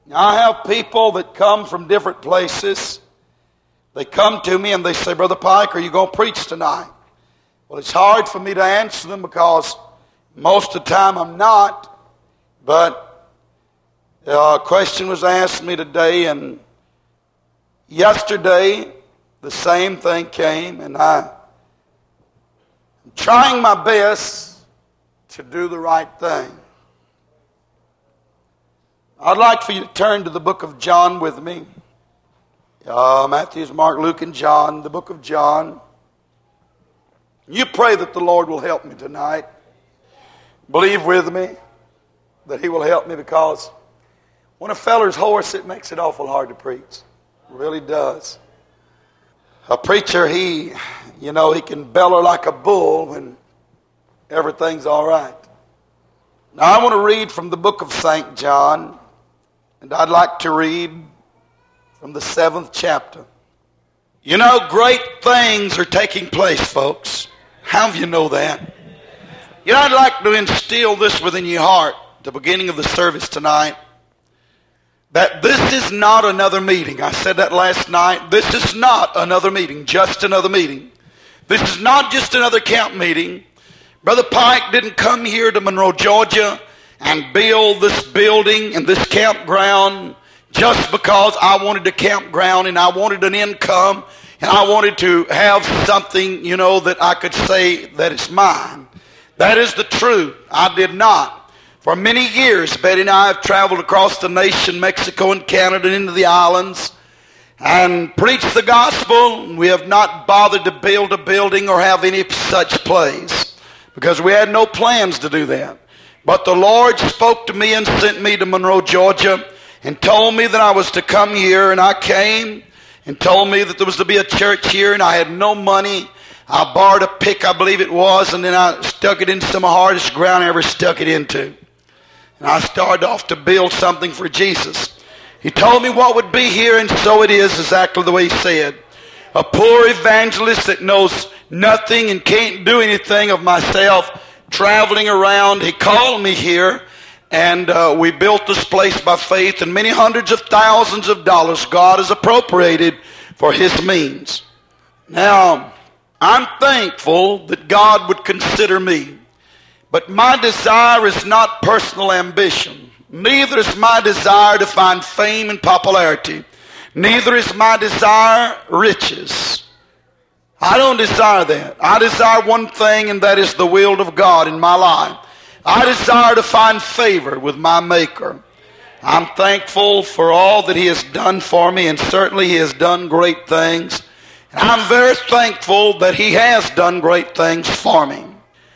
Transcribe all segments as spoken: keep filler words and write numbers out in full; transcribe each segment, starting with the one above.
I have people that come from different places. They come to me and they say, Brother Pike, are you going to preach tonight? Well, it's hard for me to answer them because most of the time I'm not. But a question was asked me today, and yesterday the same thing came, and I am trying my best to do the right thing. I'd like for you to turn to the book of John with me. Uh, Matthew, Mark, Luke, and John, the book of John. You pray that the Lord will help me tonight. Believe with me that He will help me, because when a feller's hoarse, it makes it awful hard to preach. It really does. A preacher, he, you know, he can bellow like a bull when everything's all right. Now, I want to read from the book of Saint John, and I'd like to read from the seventh chapter. You know, great things are taking place, folks. How do you know that? You know, I'd like to instill this within your heart at the beginning of the service tonight, that this is not another meeting. I said that last night. This is not another meeting, just another meeting. This is not just another camp meeting. Brother Pike didn't come here to Monroe, Georgia, and build this building and this campground just because I wanted a campground and I wanted an income and I wanted to have something, you know, that I could say that it's mine. That is the truth. I did not. For many years, Betty and I have traveled across the nation, Mexico and Canada, and into the islands, and preached the gospel. We have not bothered to build a building or have any such place, because we had no plans to do that. But the Lord spoke to me and sent me to Monroe, Georgia, and told me that I was to come here, and I came, and told me that there was to be a church here, and I had no money. I borrowed a pick, I believe it was, and then I stuck it into some of the hardest ground I ever stuck it into. And I started off to build something for Jesus. He told me what would be here, and so it is, exactly the way He said. A poor evangelist that knows nothing and can't do anything of myself, traveling around. He called me here, and uh, we built this place by faith, and many hundreds of thousands of dollars God has appropriated for His means. Now, I'm thankful that God would consider me, but my desire is not personal ambition. Neither is my desire to find fame and popularity. Neither is my desire riches. I don't desire that. I desire one thing, and that is the will of God in my life. I desire to find favor with my Maker. I'm thankful for all that He has done for me, and certainly He has done great things. And I'm very thankful that He has done great things for me.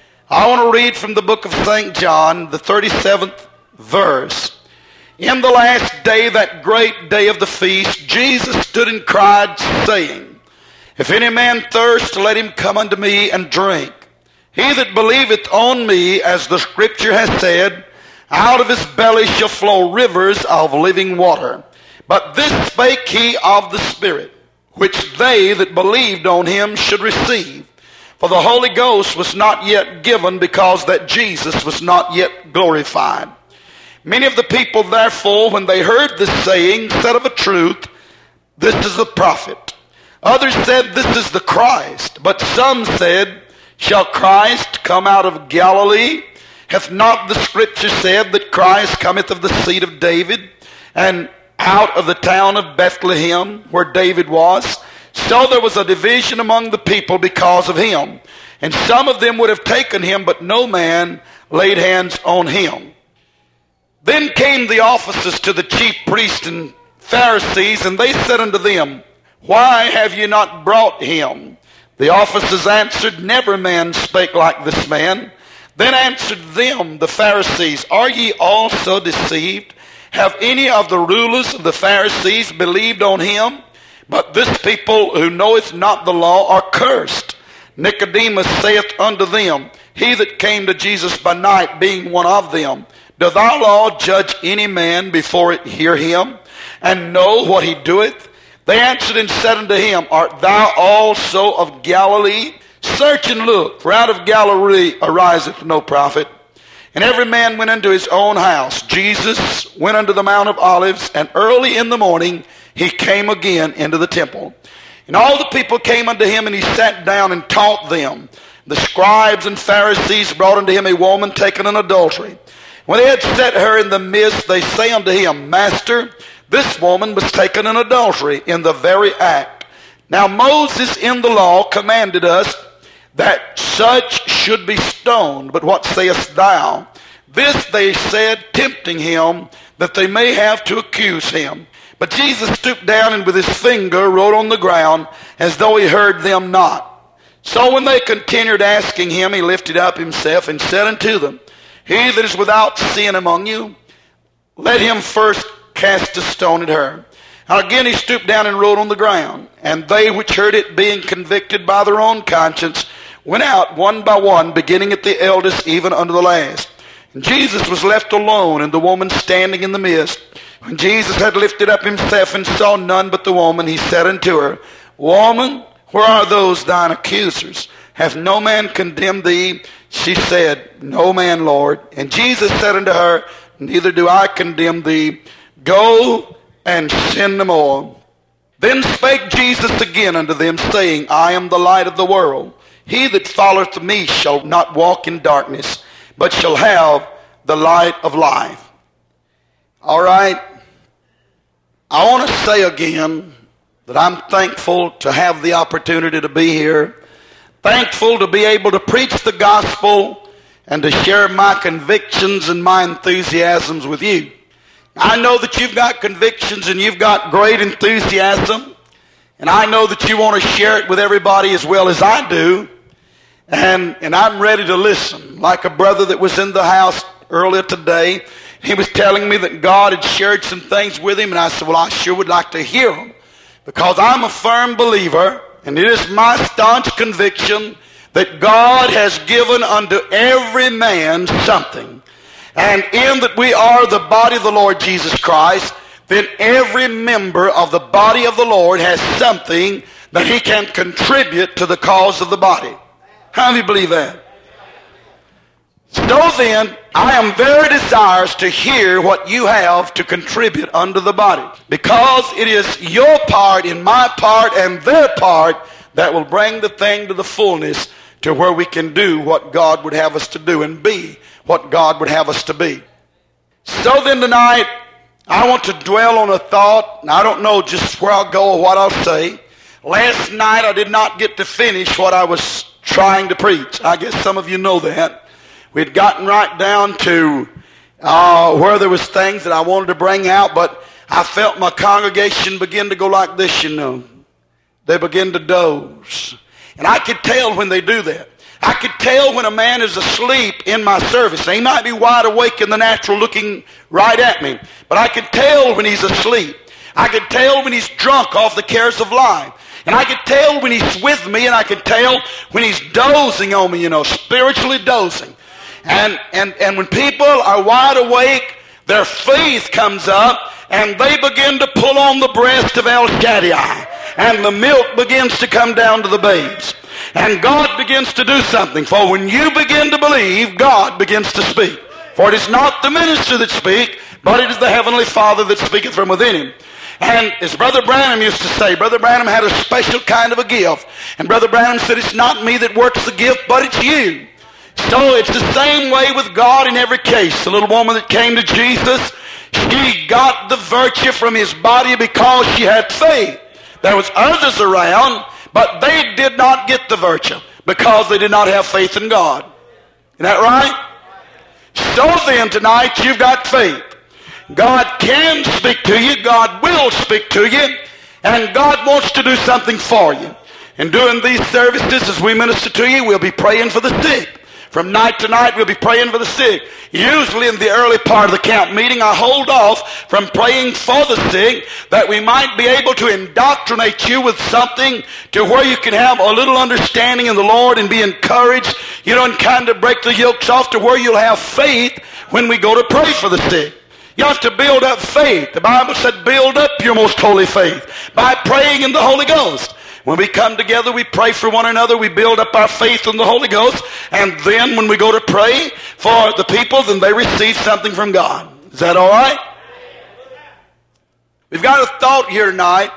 I want to read from the book of Saint John, the thirty-seventh verse. In the last day, that great day of the feast, Jesus stood and cried, saying, If any man thirst, let him come unto me and drink. He that believeth on me, as the Scripture has said, out of his belly shall flow rivers of living water. But this spake he of the Spirit, which they that believed on him should receive. For the Holy Ghost was not yet given, because that Jesus was not yet glorified. Many of the people, therefore, when they heard this saying, said of a truth, This is the prophet. Others said, This is the Christ. But some said, Shall Christ come out of Galilee? Hath not the Scripture said that Christ cometh of the seed of David, and out of the town of Bethlehem, where David was? So there was a division among the people because of him. And some of them would have taken him, but no man laid hands on him. Then came the officers to the chief priests and Pharisees, and they said unto them, Why have ye not brought him? The officers answered, Never man spake like this man. Then answered them the Pharisees, Are ye also deceived? Have any of the rulers of the Pharisees believed on him? But this people who knoweth not the law are cursed. Nicodemus saith unto them, He that came to Jesus by night, being one of them, Doth our law judge any man before it hear him, and know what he doeth? They answered and said unto him, Art thou also of Galilee? Search and look, for out of Galilee ariseth no prophet. And every man went into his own house. Jesus went unto the Mount of Olives, and early in the morning he came again into the temple. And all the people came unto him, and he sat down and taught them. The scribes and Pharisees brought unto him a woman taken in adultery. When they had set her in the midst, they say unto him, Master, this woman was taken in adultery in the very act. Now Moses in the law commanded us that such should be stoned. But what sayest thou? This they said, tempting him, that they may have to accuse him. But Jesus stooped down and with his finger wrote on the ground, as though he heard them not. So when they continued asking him, he lifted up himself and said unto them, He that is without sin among you, let him first cast a stone at her. And again he stooped down and wrote on the ground. And they which heard it, being convicted by their own conscience, went out one by one, beginning at the eldest even unto the last. And Jesus was left alone, and the woman standing in the midst. When Jesus had lifted up himself and saw none but the woman, he said unto her, Woman, where are those thine accusers? Hath no man condemned thee? She said, No man, Lord. And Jesus said unto her, Neither do I condemn thee. Go and sin no more. Then spake Jesus again unto them, saying, I am the light of the world. He that followeth me shall not walk in darkness, but shall have the light of life. All right. I want to say again that I'm thankful to have the opportunity to be here. Thankful to be able to preach the gospel and to share my convictions and my enthusiasms with you. I know that you've got convictions and you've got great enthusiasm. And I know that you want to share it with everybody as well as I do. And, and I'm ready to listen. Like a brother that was in the house earlier today, he was telling me that God had shared some things with him. And I said, well, I sure would like to hear them. Because I'm a firm believer, and it is my staunch conviction that God has given unto every man something. And in that we are the body of the Lord Jesus Christ, then every member of the body of the Lord has something that he can contribute to the cause of the body. How many believe that? So then, I am very desirous to hear what you have to contribute unto the body. Because it is your part and my part and their part that will bring the thing to the fullness to where we can do what God would have us to do and be what God would have us to be. So then tonight, I want to dwell on a thought, and I don't know just where I'll go or what I'll say. Last night I did not get to finish what I was trying to preach. I guess some of you know that. We'd gotten right down to uh, where there was things that I wanted to bring out, but I felt my congregation begin to go like this, you know. They begin to doze. And I could tell when they do that. I could tell when a man is asleep in my service. He might be wide awake in the natural looking right at me, but I could tell when he's asleep. I could tell when he's drunk off the cares of life. And I could tell when he's with me, and I could tell when he's dozing on me, you know, spiritually dozing. And, and, and when people are wide awake, their faith comes up, and they begin to pull on the breast of El Shaddai. And the milk begins to come down to the babes. And God begins to do something. For when you begin to believe, God begins to speak. For it is not the minister that speak, but it is the heavenly Father that speaketh from within him. And as Brother Branham used to say, Brother Branham had a special kind of a gift. And Brother Branham said, it's not me that works the gift, but it's you. So it's the same way with God in every case. The little woman that came to Jesus, she got the virtue from his body because she had faith. There was others around, but they did not get the virtue because they did not have faith in God. Isn't that right? So then tonight you've got faith. God can speak to you. God will speak to you. And God wants to do something for you. And during these services as we minister to you, we'll be praying for the sick. From night to night, we'll be praying for the sick. Usually in the early part of the camp meeting, I hold off from praying for the sick that we might be able to indoctrinate you with something to where you can have a little understanding in the Lord and be encouraged, you know, and kind of break the yokes off to where you'll have faith when we go to pray for the sick. You have to build up faith. The Bible said build up your most holy faith by praying in the Holy Ghost. When we come together, we pray for one another. We build up our faith in the Holy Ghost. And then when we go to pray for the people, then they receive something from God. Is that all right? We've got a thought here tonight.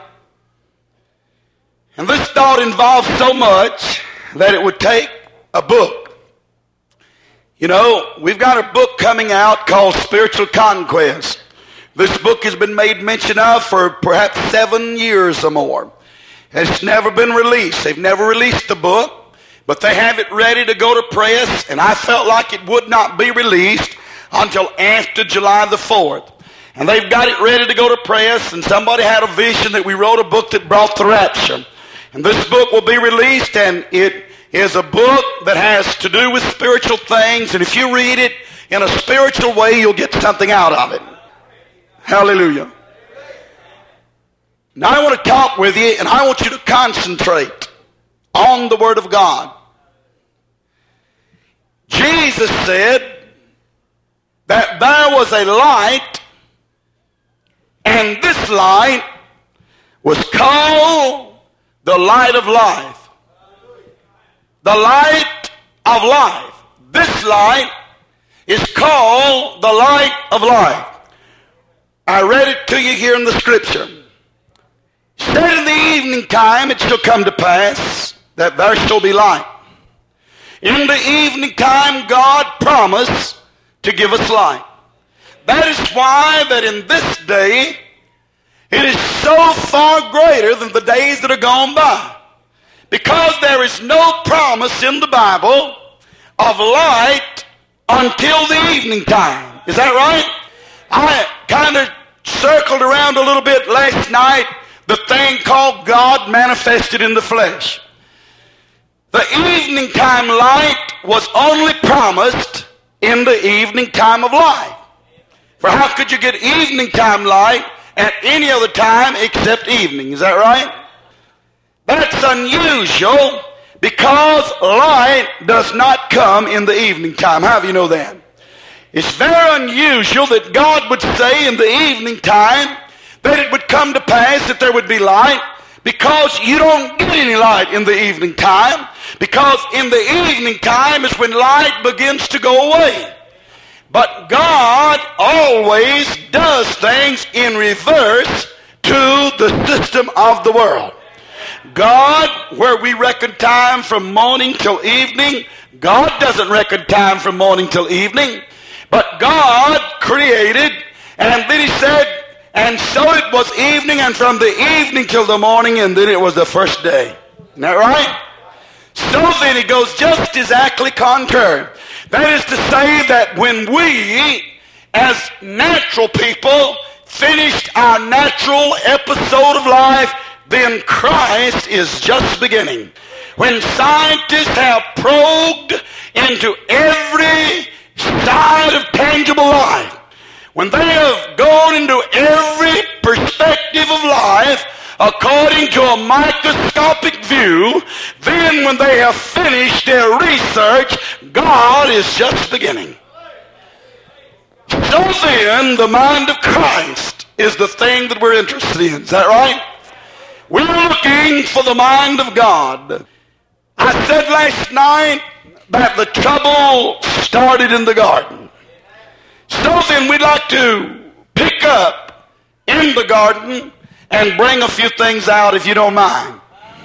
And this thought involves so much that it would take a book. You know, we've got a book coming out called Spiritual Conquest. This book has been made mention of for perhaps seven years or more. It's never been released. They've never released the book, but they have it ready to go to press, and I felt like it would not be released until after July the fourth. And they've got it ready to go to press, and somebody had a vision that we wrote a book that brought the rapture. And this book will be released, and it is a book that has to do with spiritual things, and if you read it in a spiritual way, you'll get something out of it. Hallelujah. Now I want to talk with you, and I want you to concentrate on the Word of God. Jesus said that there was a light, and this light was called the light of life. The light of life. This light is called the light of life. I read it to you here in the scripture. It said, in the evening time it shall come to pass that there shall be light. In the evening time God promised to give us light. That is why that in this day it is so far greater than the days that are gone by. Because there is no promise in the Bible of light until the evening time. Is that right? I kind of circled around a little bit last night the thing called God manifested in the flesh. The evening time light was only promised in the evening time of life. For how could you get evening time light at any other time except evening? Is that right? That's unusual because light does not come in the evening time. How do you know that? It's very unusual that God would say in the evening time that it would come to pass that there would be light, because you don't get any light in the evening time, because in the evening time is when light begins to go away. But God always does things in reverse to the system of the world. God, where we reckon time from morning till evening, God doesn't reckon time from morning till evening. But God created, and then he said, and so it was evening, and from the evening till the morning, and then it was the first day. Isn't that right? So then it goes just exactly contrary. That is to say that when we, as natural people, finished our natural episode of life, then Christ is just beginning. When scientists have probed into every side of tangible life, when they have gone into every perspective of life according to a microscopic view, then when they have finished their research, God is just beginning. So then, the mind of Christ is the thing that we're interested in. Is that right? We're looking for the mind of God. I said last night that the trouble started in the garden. So then we'd like to pick up in the garden and bring a few things out, if you don't mind.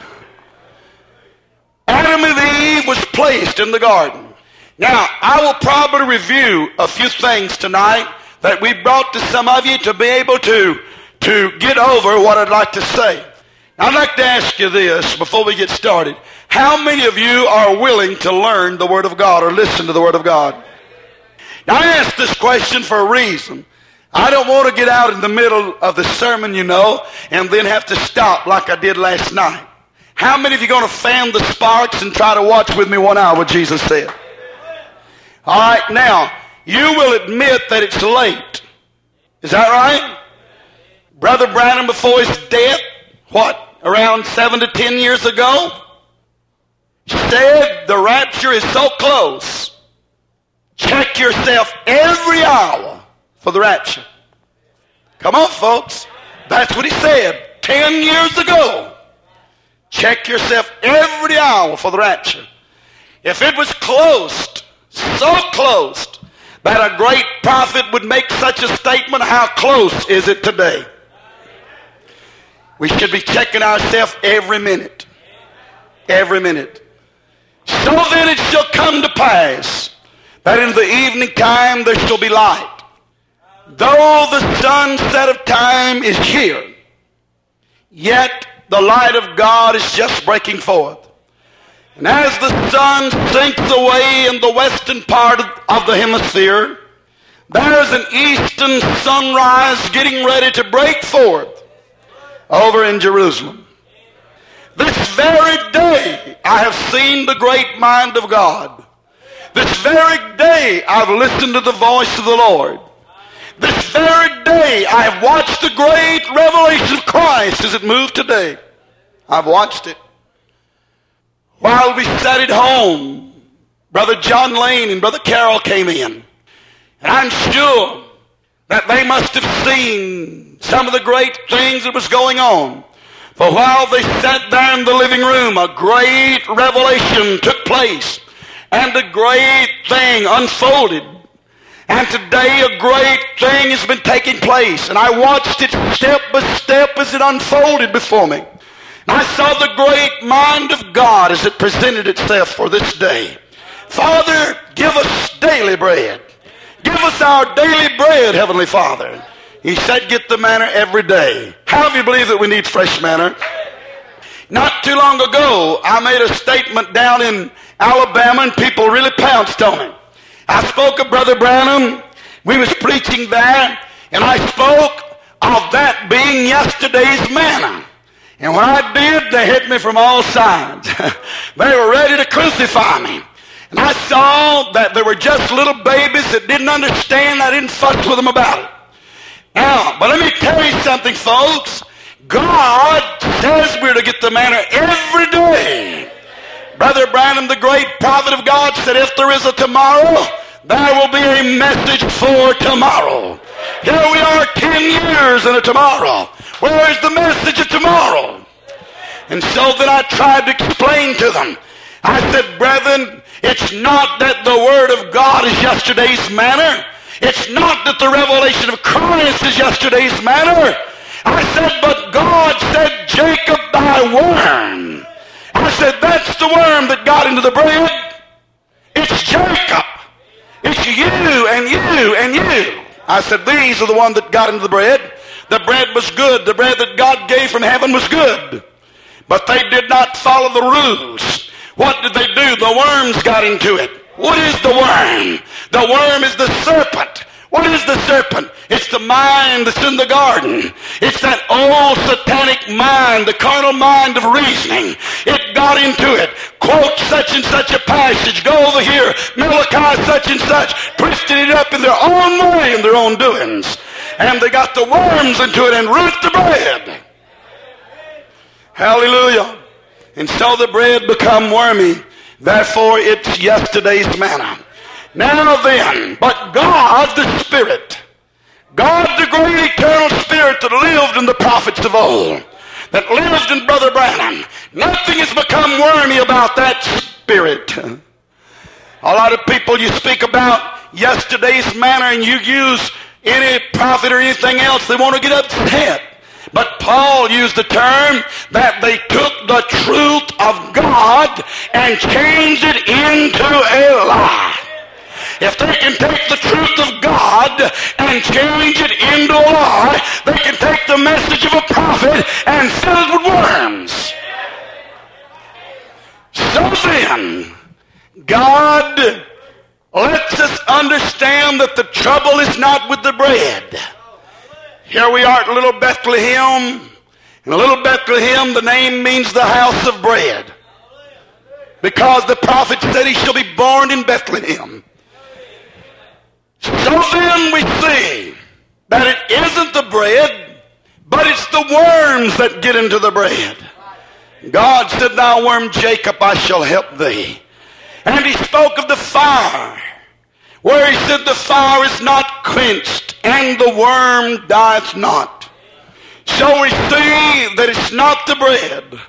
Adam and Eve was placed in the garden. Now, I will probably review a few things tonight that we brought to some of you to be able to, to get over what I'd like to say. Now, I'd like to ask you this before we get started. How many of you are willing to learn the Word of God or listen to the Word of God? Now, I ask this question for a reason. I don't want to get out in the middle of the sermon, you know, and then have to stop like I did last night. How many of you are going to fan the sparks and try to watch with me one hour what Jesus said? All right, now, you will admit that it's late. Is that right? Brother Branham, before his death, what, around seven to ten years ago, said the rapture is so close. Check yourself every hour for the rapture. Come on, folks. That's what he said ten years ago. Check yourself every hour for the rapture. If it was close, so close, that a great prophet would make such a statement, how close is it today? We should be checking ourselves every minute. Every minute. So then it shall come to pass that in the evening time there shall be light. Though the sunset of time is here, yet the light of God is just breaking forth. And as the sun sinks away in the western part of the hemisphere, there's an eastern sunrise getting ready to break forth over in Jerusalem. This very day I have seen the great mind of God. This very day I've listened to the voice of the Lord. This very day I have watched the great revelation of Christ as it moved today. I've watched it. While we sat at home, Brother John Lane and Brother Carroll came in. And I'm sure that they must have seen some of the great things that was going on. For while they sat there in the living room, a great revelation took place. And a great thing unfolded. And today a great thing has been taking place. And I watched it step by step as it unfolded before me. And I saw the great mind of God as it presented itself for this day. Father, give us daily bread. Give us our daily bread, Heavenly Father. He said, get the manna every day. How do you believe that we need fresh manna? Not too long ago, I made a statement down in Alabama, and people really pounced on it. I spoke of Brother Branham. We was preaching there, and I spoke of that being yesterday's manna. And when I did, they hit me from all sides. They were ready to crucify me. And I saw that there were just little babies that didn't understand. I didn't fuss with them about it. Now, but let me tell you something, folks. God says we're to get the manna every day. Brother Branham, the great prophet of God, said if there is a tomorrow, there will be a message for tomorrow. Here we are ten years in a tomorrow. Where is the message of tomorrow? And so then I tried to explain to them. I said, brethren, it's not that the Word of God is yesterday's manna. It's not that the revelation of Christ is yesterday's manna. I said, but God said, Jacob, thy worm. I said, that's the worm that got into the bread. It's Jacob. It's you and you and you. I said, these are the ones that got into the bread. The bread was good. The bread that God gave from heaven was good. But they did not follow the rules. What did they do? The worms got into it. What is the worm? The worm is the serpent. What is the serpent? It's the mind that's in the garden. It's that old satanic mind, the carnal mind of reasoning. It got into it. Quote such and such a passage. Go over here. Malachi such and such. Twisted it up in their own way and their own doings. And they got the worms into it and root the bread. Hallelujah. And so the bread become wormy. Therefore it's yesterday's manna. Now then, but God the Spirit, God the great eternal Spirit that lived in the prophets of old, that lived in Brother Branham, nothing has become wormy about that Spirit. A lot of people, you speak about yesterday's manna and you use any prophet or anything else, they want to get upset. But Paul used the term that they took the truth of God and changed it into a lie. If they can take the truth of God and change it into a lie, they can take the message of a prophet and fill it with worms. So then, God lets us understand that the trouble is not with the bread. Here we are at little Bethlehem. In little Bethlehem, the name means the house of bread. Because the prophet said he shall be born in Bethlehem. So then we see that it isn't the bread, but it's the worms that get into the bread. God said, thou worm Jacob, I shall help thee. And he spoke of the fire, where he said the fire is not quenched, and the worm dieth not. So we see that it's not the bread,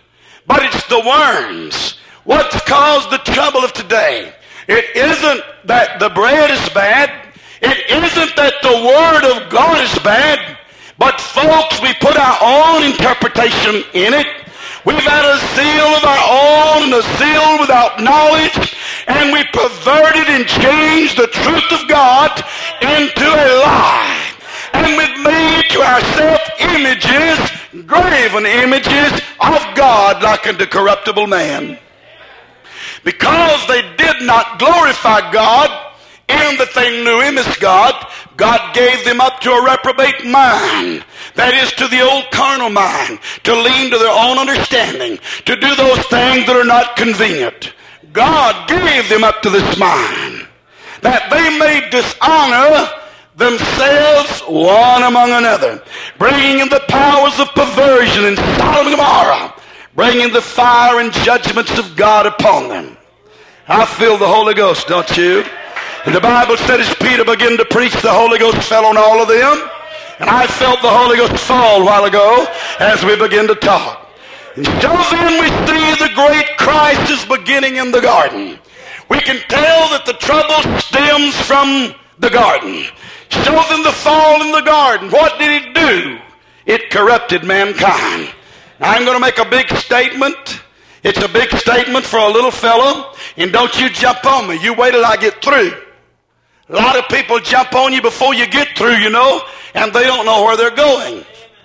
but it's the worms. What's caused the trouble of today? It isn't that the bread is bad. It isn't that the Word of God is bad. But folks, we put our own interpretation in it. We've had a zeal of our own and a zeal without knowledge, and we perverted and changed the truth of God into a lie. And we've made to ourselves images, graven images of God like unto corruptible man. Because they did not glorify God in that they knew Him as God, God gave them up to a reprobate mind. That is, to the old carnal mind, to lean to their own understanding, to do those things that are not convenient. God gave them up to this mind, that they may dishonor themselves one among another, bringing in the powers of perversion in Sodom and Gomorrah, bringing the fire and judgments of God upon them. I feel the Holy Ghost, don't you? And the Bible said as Peter began to preach, the Holy Ghost fell on all of them. And I felt the Holy Ghost fall a while ago as we began to talk. And so then we see the great crisis beginning in the garden. We can tell that the trouble stems from the garden. So then the fall in the garden, what did it do? It corrupted mankind. Now I'm going to make a big statement. It's a big statement for a little fellow. And don't you jump on me. You wait till I get through. A lot of people jump on you before you get through, you know, and they don't know where they're going.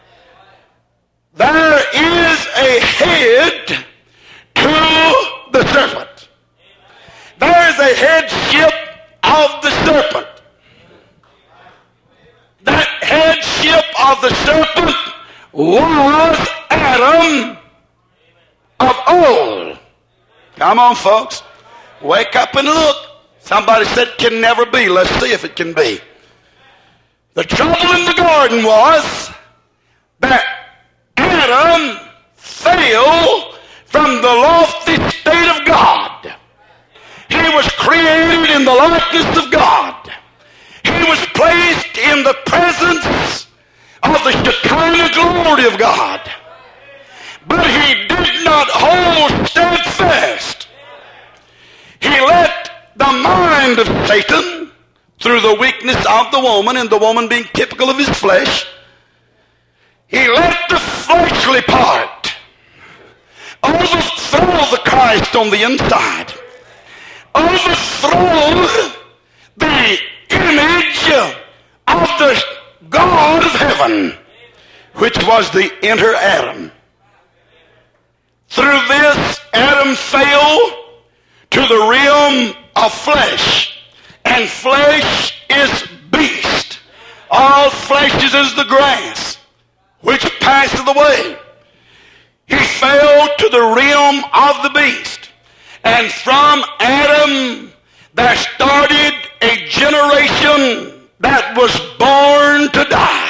There is a head to the serpent. There is a headship of the serpent. That headship of the serpent was Adam of old. Come on, folks. Wake up and look. Somebody said can never be. Let's see if it can be. The trouble in the garden was that Adam fell from the lofty state of God. He was created in the likeness of God. He was placed in the presence of the Shekinah glory of God. But he did not hold steadfast. He let the mind of Satan, through the weakness of the woman, and the woman being typical of his flesh, he let the fleshly part overthrow the Christ on the inside, overthrow the image of the God of heaven, which was the inner Adam. Through this, Adam fell to the realm of flesh, and flesh is beast. All flesh is as the grass, which passeth away. He fell to the realm of the beast, and from Adam there started a generation that was born to die.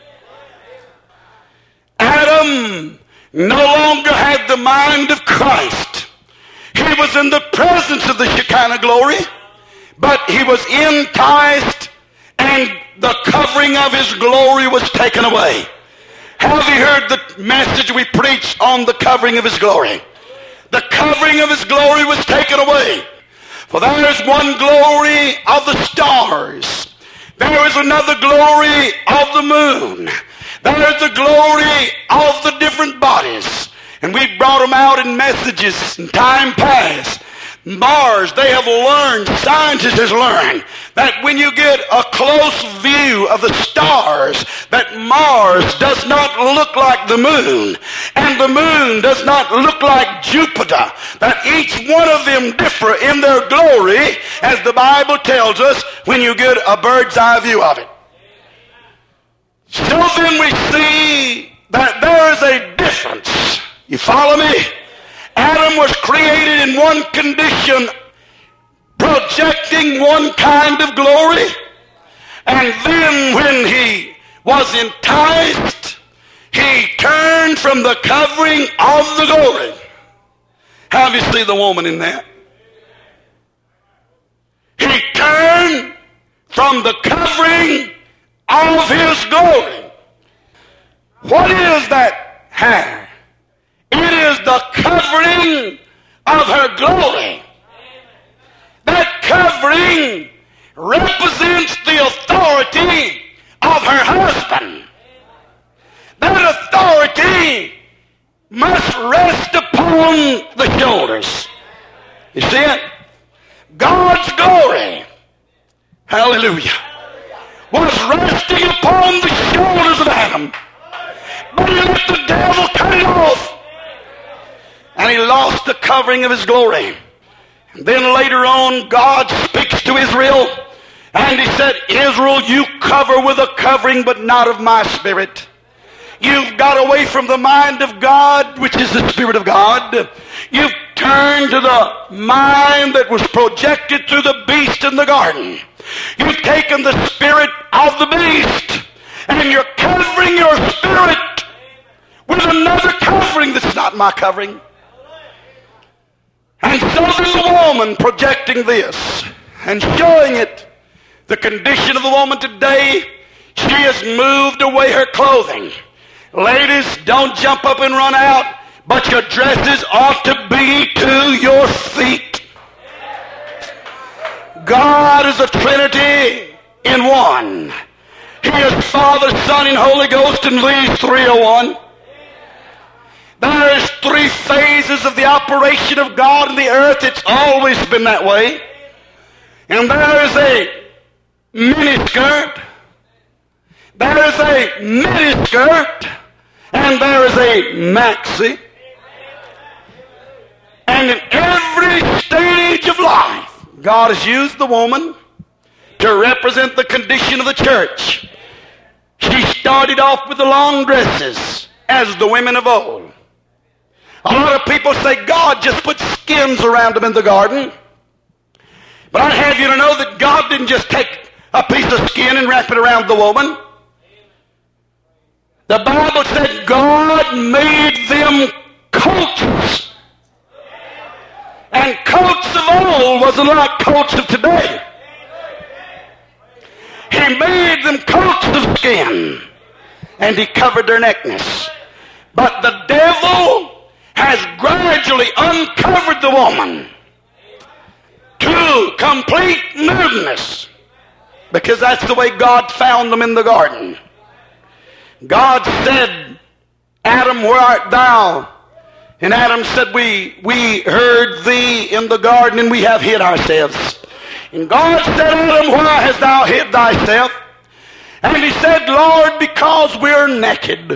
Adam no longer had the mind of Christ. He was in the presence of the Shekinah glory, but he was enticed, and the covering of his glory was taken away. Have you heard the message we preach on the covering of his glory? The covering of his glory was taken away. For there is one glory of the stars. There is another glory of the moon. There is the glory of the different bodies. And we brought them out in messages in time past. Mars, they have learned, scientists have learned, that when you get a close view of the stars, that Mars does not look like the moon, and the moon does not look like Jupiter, that each one of them differ in their glory, as the Bible tells us, when you get a bird's eye view of it. So then we see that there is a difference. You follow me? Adam was created in one condition, projecting one kind of glory. And then when he was enticed, he turned from the covering of the glory. How do you see the woman in that? He turned from the covering of his glory. What is that hair? It is the covering of her glory. That covering represents the authority of her husband. That authority must rest upon the shoulders. You see it? God's glory, hallelujah, was resting upon the shoulders of Adam. But he let the devil cut it off. And he lost the covering of his glory. And then later on, God speaks to Israel. And he said, Israel, you cover with a covering, but not of my spirit. You've got away from the mind of God, which is the Spirit of God. You've turned to the mind that was projected through the beast in the garden. You've taken the spirit of the beast, and you're covering your spirit with another covering that's not my covering. And so there's a woman projecting this and showing it. The condition of the woman today, she has moved away her clothing. Ladies, don't jump up and run out, but your dresses ought to be to your feet. God is a Trinity in one. He is Father, Son, and Holy Ghost, and these three are one. There is three phases of the operation of God in the earth. It's always been that way. And there is a miniskirt, there is a miniskirt, and there is a maxi. And in every stage of life, God has used the woman to represent the condition of the church. She started off with the long dresses as the women of old. A lot of people say God just put skins around them in the garden. But I'd have you to know that God didn't just take a piece of skin and wrap it around the woman. The Bible said God made them coats. And coats of old wasn't like coats of today. He made them coats of skin, and he covered their nakedness. But the devil has gradually uncovered the woman to complete nudeness, because that's the way God found them in the garden. God said, Adam, where art thou? And Adam said, we, we heard thee in the garden, and we have hid ourselves. And God said, Adam, why hast thou hid thyself? And he said, Lord, because we're naked.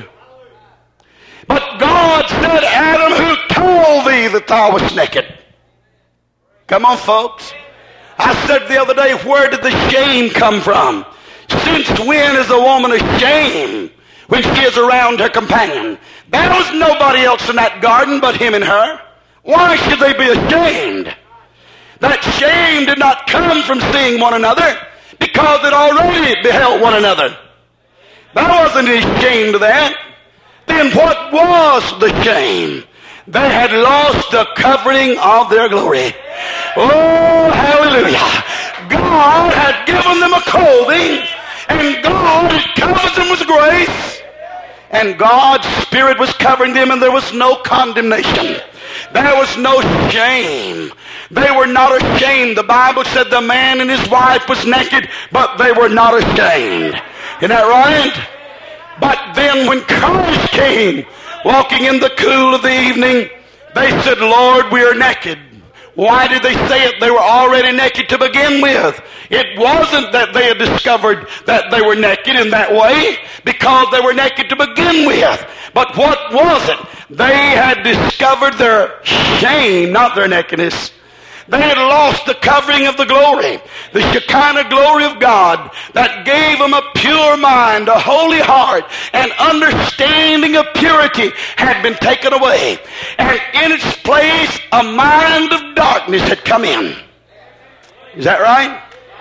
But God said, Adam, who told thee that thou wast naked? Come on, folks. I said the other day, where did the shame come from? Since when is a woman ashamed when she is around her companion? There was nobody else in that garden but him and her. Why should they be ashamed? That shame did not come from seeing one another, because it already beheld one another. There wasn't any shame to that. Then what was the shame? They had lost the covering of their glory. Oh, hallelujah. God had given them a clothing, and God had covered them with grace, and God's Spirit was covering them, and there was no condemnation. There was no shame. They were not ashamed. The Bible said the man and his wife was naked, but they were not ashamed. Isn't that right? But then when Christ came, walking in the cool of the evening, they said, Lord, we are naked. Why did they say it? They were already naked to begin with. It wasn't that they had discovered that they were naked in that way, because they were naked to begin with. But what was it? They had discovered their shame, not their nakedness. They had lost the covering of the glory, the Shekinah glory of God that gave them a pure mind, a holy heart, and understanding of purity had been taken away. And in its place, a mind of darkness had come in. Is that right?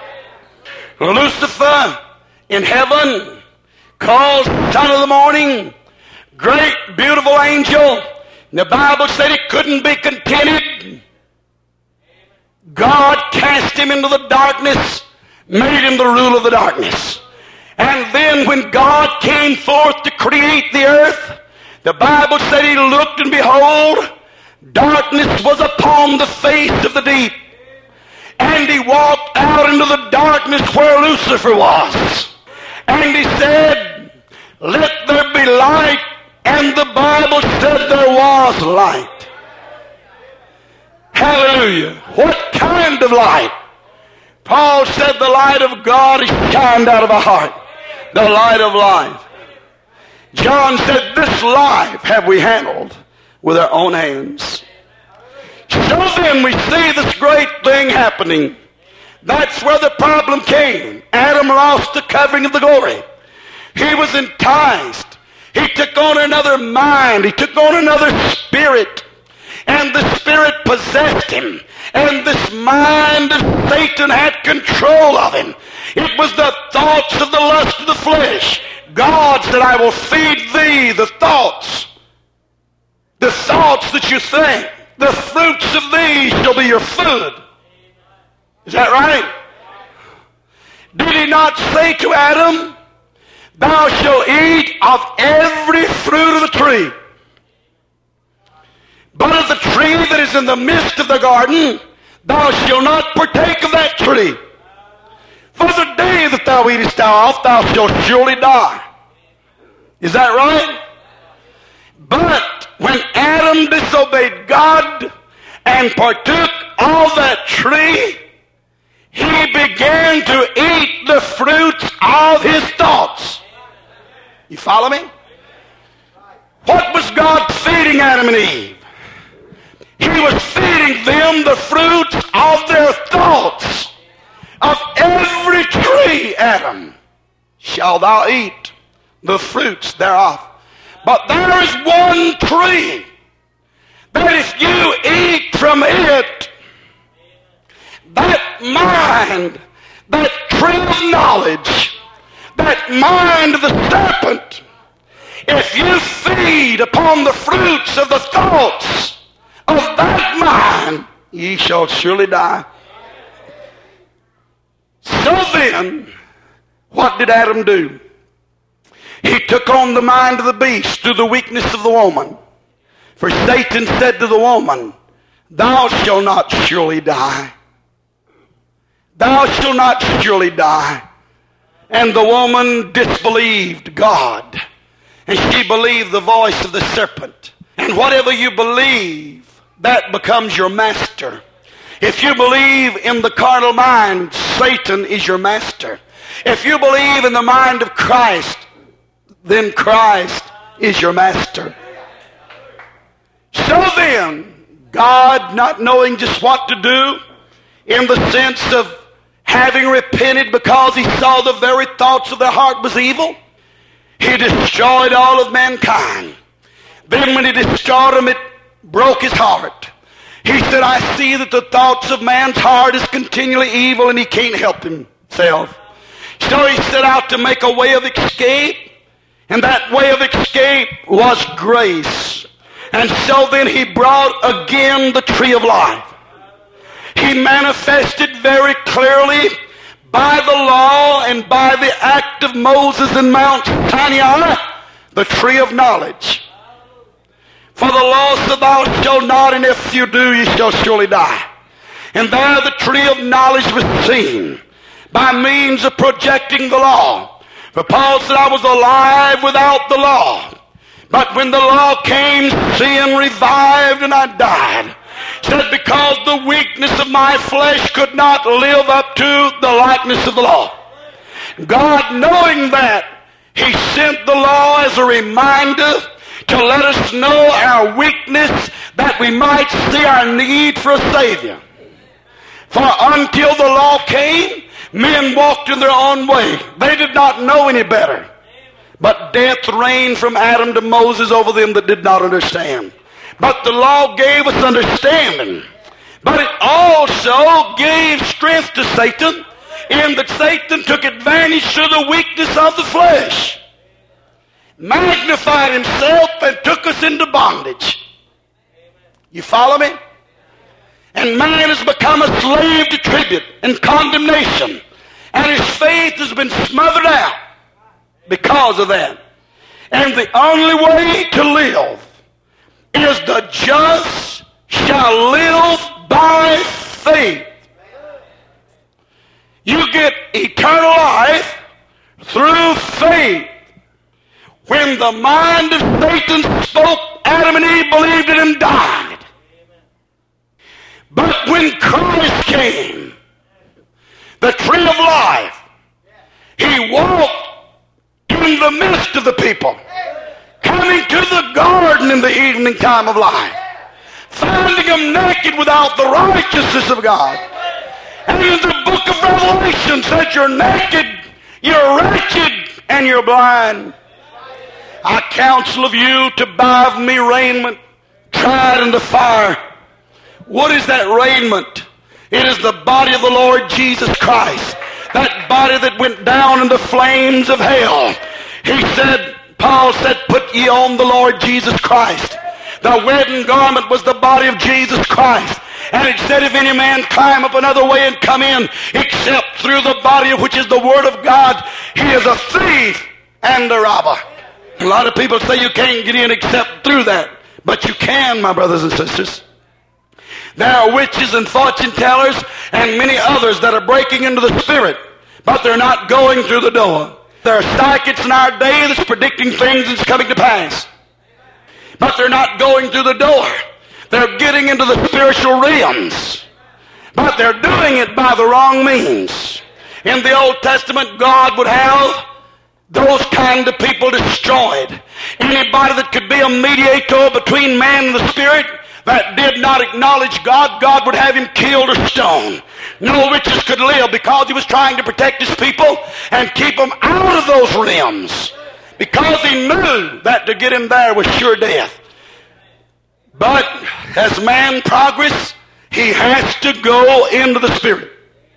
Lucifer in heaven, called Son of the Morning, great, beautiful angel. And the Bible said he couldn't be contented. God cast him into the darkness, made him the rule of the darkness. And then when God came forth to create the earth, the Bible said he looked, and behold, Darkness was upon the face of the deep. And he walked out into the darkness where Lucifer was. And he said, let there be light. And the Bible said there was light. Hallelujah. What kind of light? Paul said the light of God is shined out of our heart. The light of life. John said this life have we handled with our own hands. So then we see this great thing happening. That's where the problem came. Adam lost the covering of the glory. He was enticed. He took on another mind. He took on another spirit. And the spirit possessed him. And this mind of Satan had control of him. It was the thoughts of the lust of the flesh. God said, I will feed thee the thoughts. The thoughts that you think. The fruits of these shall be your food. Is that right? Did he not say to Adam, thou shalt eat of every fruit of the tree, but of the tree that is in the midst of the garden, thou shalt not partake of that tree. For the day that thou eatest thereof, thou shalt surely die. Is that right? But when Adam disobeyed God and partook of that tree, he began to eat the fruits of his thoughts. You follow me? What was God feeding Adam and Eve? He was feeding them the fruits of their thoughts. Of every tree, Adam, shall thou eat the fruits thereof. But there is one tree that if you eat from it, that mind, that tree of knowledge, that mind of the serpent, if you feed upon the fruits of the thoughts of that mind, ye shall surely die. So then, what did Adam do? He took on the mind of the beast through the weakness of the woman. For Satan said to the woman, thou shalt not surely die. Thou shalt not surely die. And the woman disbelieved God. And she believed the voice of the serpent. And whatever you believe, that becomes your master. If you believe in the carnal mind, Satan is your master. If you believe in the mind of Christ, then Christ is your master. So then, God, not knowing just what to do, in the sense of having repented because he saw the very thoughts of their heart was evil, he destroyed all of mankind. Then when he destroyed them, it broke his heart. He said, I see that the thoughts of man's heart is continually evil and he can't help himself. So he set out to make a way of escape. And that way of escape was grace. And so then he brought again the tree of life. He manifested very clearly by the law and by the act of Moses in Mount Sinai the tree of knowledge. For the law said, thou shalt not, and if you do, you shall surely die. And there the tree of knowledge was seen by means of projecting the law. For Paul said, I was alive without the law. But when the law came, sin revived and I died. Said, because the weakness of my flesh could not live up to the likeness of the law. God, knowing that, he sent the law as a reminder to let us know our weakness, that we might see our need for a Savior. For until the law came, men walked in their own way. They did not know any better. But death reigned from Adam to Moses over them that did not understand. But the law gave us understanding. But it also gave strength to Satan, in that Satan took advantage to the weakness of the flesh, magnified himself, and took us into bondage. You follow me? And man has become a slave to tribute and condemnation. And his faith has been smothered out because of that. And the only way to live is the just shall live by faith. You get eternal life through faith. When the mind of Satan spoke, Adam and Eve believed it and died. But when Christ came, the tree of life, he walked in the midst of the people, coming to the garden in the evening time of life, finding them naked without the righteousness of God. And in the book of Revelation said, you're naked, you're wretched, and you're blind. I counsel of you to buy of me raiment tried in the fire. What is that raiment? It is the body of the Lord Jesus Christ. That body that went down in the flames of hell. He said, Paul said, put ye on the Lord Jesus Christ. The wedding garment was the body of Jesus Christ. And it said, if any man climb up another way and come in, except through the body which is the Word of God, he is a thief and a robber. A lot of people say you can't get in except through that. But you can, my brothers and sisters. There are witches and fortune tellers and many others that are breaking into the spirit, but they're not going through the door. There are psychics in our day that's predicting things that's coming to pass, but they're not going through the door. They're getting into the spiritual realms, but they're doing it by the wrong means. In the Old Testament, God would have those kind of people destroyed. Anybody that could be a mediator between man and the spirit that did not acknowledge God, God would have him killed or stoned. No witches could live because he was trying to protect his people and keep them out of those realms, because he knew that to get him there was sure death. But as man progresses, he has to go into the spirit.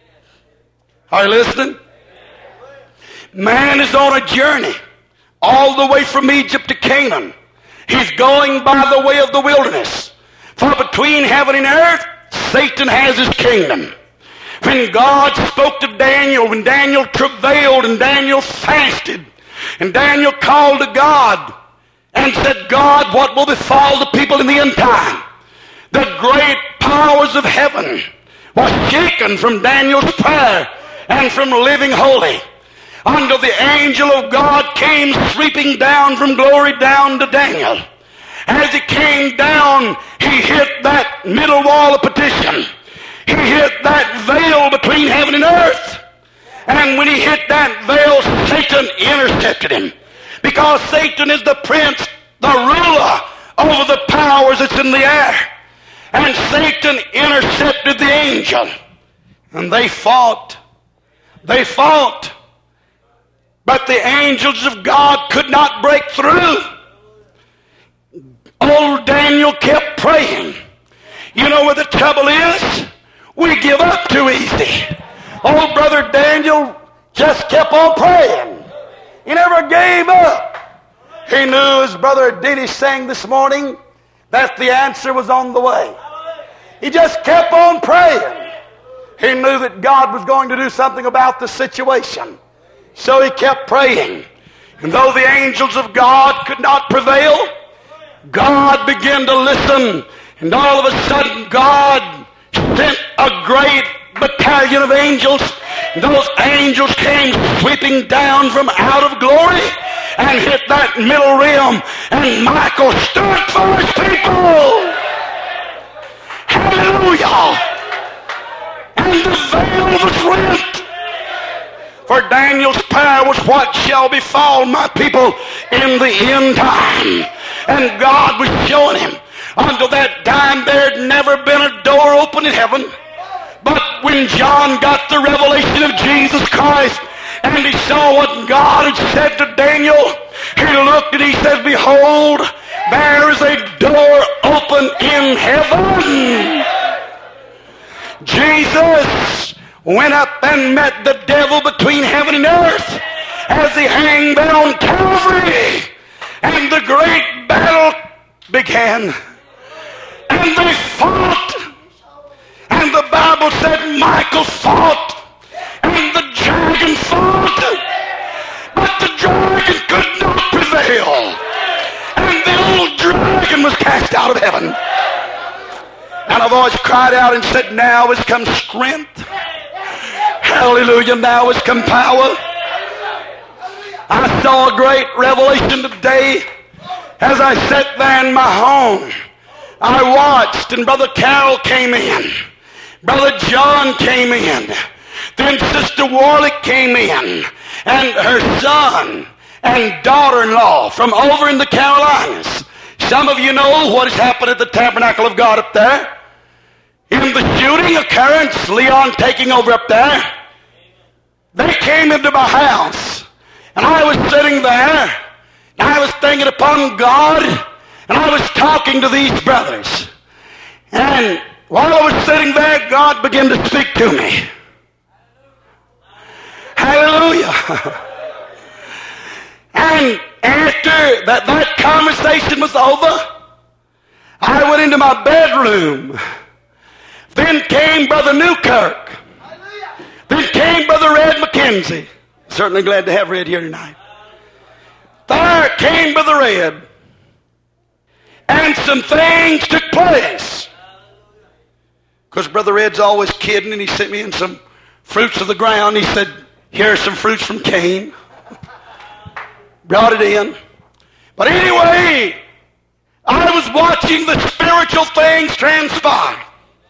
Are you listening? Man is on a journey all the way from Egypt to Canaan. He's going by the way of the wilderness. For between heaven and earth, Satan has his kingdom. When God spoke to Daniel, when Daniel travailed and Daniel fasted, and Daniel called to God and said, God, what will befall the people in the end time? The great powers of heaven were shaken from Daniel's prayer and from living holy, until the angel of God came sweeping down from glory down to Daniel. As he came down, he hit that middle wall of petition. He hit that veil between heaven and earth. And when he hit that veil, Satan intercepted him. Because Satan is the prince, the ruler over the powers that's in the air. And Satan intercepted the angel. And they fought. They fought. But the angels of God could not break through. Old Daniel kept praying. You know what the trouble is? We give up too easy. Old brother Daniel just kept on praying. He never gave up. He knew, as brother Denny sang this morning, that the answer was on the way. He just kept on praying. He knew that God was going to do something about the situation. So he kept praying. And though the angels of God could not prevail, God began to listen. And all of a sudden, God sent a great battalion of angels. And those angels came sweeping down from out of glory and hit that middle rim. And Michael stood for his people. Hallelujah. And the veil was rent. For Daniel's prayer was, what shall befall my people in the end time? And God was showing him, until that time there had never been a door open in heaven. But when John got the revelation of Jesus Christ, and he saw what God had said to Daniel, he looked and he said, behold, there is a door open in heaven. Jesus went up and met the devil between heaven and earth as he hanged there on Calvary. And the great battle began. And they fought. And the Bible said Michael fought. And the dragon fought. But the dragon could not prevail. And the old dragon was cast out of heaven. And a voice cried out and said, now has come strength. Hallelujah, now has come power. I saw a great revelation today as I sat there in my home. I watched, and Brother Carroll came in. Brother John came in. Then Sister Warlick came in. And her son and daughter-in-law from over in the Carolinas. Some of you know what has happened at the Tabernacle of God up there. In the shooting occurrence, Leon taking over up there, they came into my house. And I was sitting there, and I was thinking upon God, and I was talking to these brothers. And while I was sitting there, God began to speak to me. Hallelujah. And after that, that conversation was over, I went into my bedroom. Then came Brother Newkirk. Then came Brother Red McKenzie. Certainly glad to have Red here tonight. There came Brother Red. And some things took place. Because Brother Red's always kidding, and he sent me in some fruits of the ground. He said, here are some fruits from Cain. Brought it in. But anyway, I was watching the spiritual things transpire.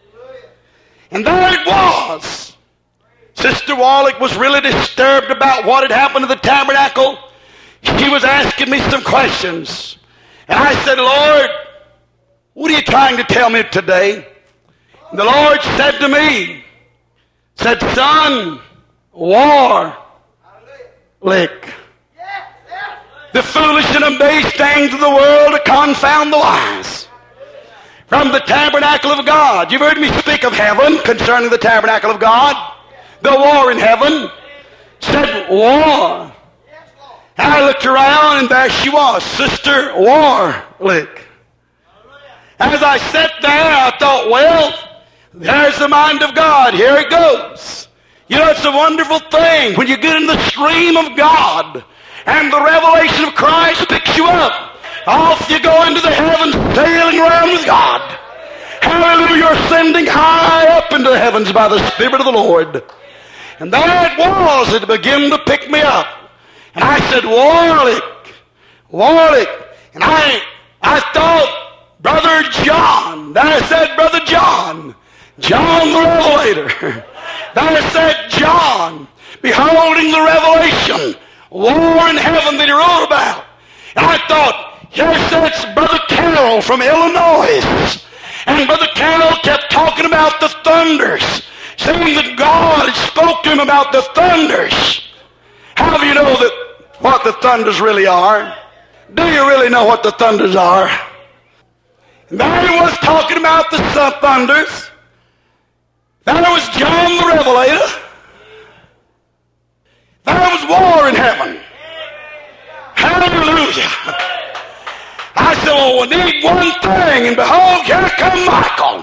And there it was. Sister Warlick was really disturbed about what had happened to the tabernacle. She was asking me some questions. And I said, Lord, what are you trying to tell me today? And the Lord said to me, said, son, war, lick. The foolish and abased things of the world to confound the wise. From the tabernacle of God. You've heard me speak of heaven concerning the tabernacle of God. The war in heaven. Said war. And I looked around and there she was, Sister Warlick. As I sat there, I thought, well, there's the mind of God. Here it goes. You know, it's a wonderful thing when you get in the stream of God and the revelation of Christ picks you up. Off you go into the heavens, sailing around with God. Hallelujah, you're ascending high up into the heavens by the Spirit of the Lord. And there it was, it began to pick me up. And I said, Warlick, Warlick. And I I thought, Brother John. Then I said, Brother John. John the Revelator. Then I said, John, beholding the revelation, war in heaven that he wrote about. And I thought, here sits Brother Carroll from Illinois. And Brother Carroll kept talking about the thunders, saying that God had spoke to him about the thunders. How do you know that what the thunders really are? Do you really know what the thunders are? And there he was talking about the thunders. There was John the Revelator. There was war in heaven. Hallelujah. I said, well, we need one thing, and behold, here come Michael.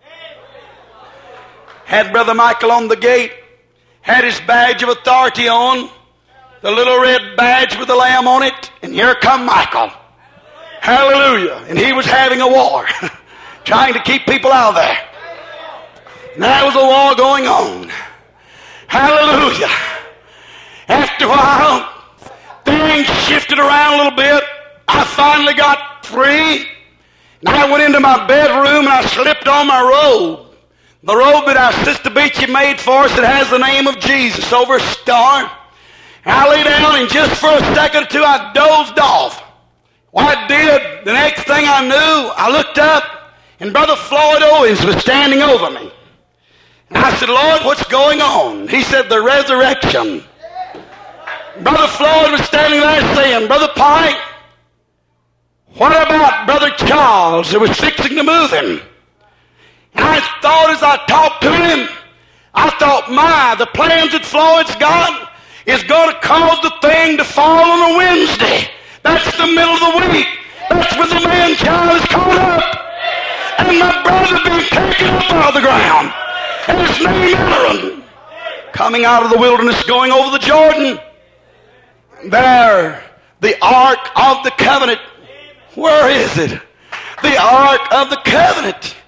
Had Brother Michael on the gate, had his badge of authority on, the little red badge with the lamb on it, and here come Michael. Hallelujah. And he was having a war, trying to keep people out of there. And there was a war going on. Hallelujah. After a while, things shifted around a little bit. I finally got free, and I went into my bedroom and I slipped on my robe. The robe that our Sister Beachy made for us, it has the name of Jesus over a star. And I lay down, and just for a second or two, I dozed off. Well, I did. The next thing I knew, I looked up, and Brother Floyd Owens was standing over me. And I said, Lord, what's going on? He said, the resurrection. Brother Floyd was standing there saying, Brother Pike, what about Brother Charles that was fixing to move him? And I thought as I talked to him, I thought, my, the plans that Floyd's got is going to cause the thing to fall on a Wednesday. That's the middle of the week. That's when the man-child is caught up. And my brother being taken up out of the ground. And his name Aaron. Coming out of the wilderness, going over the Jordan. There, the Ark of the Covenant. Where is it? The Ark of the Covenant.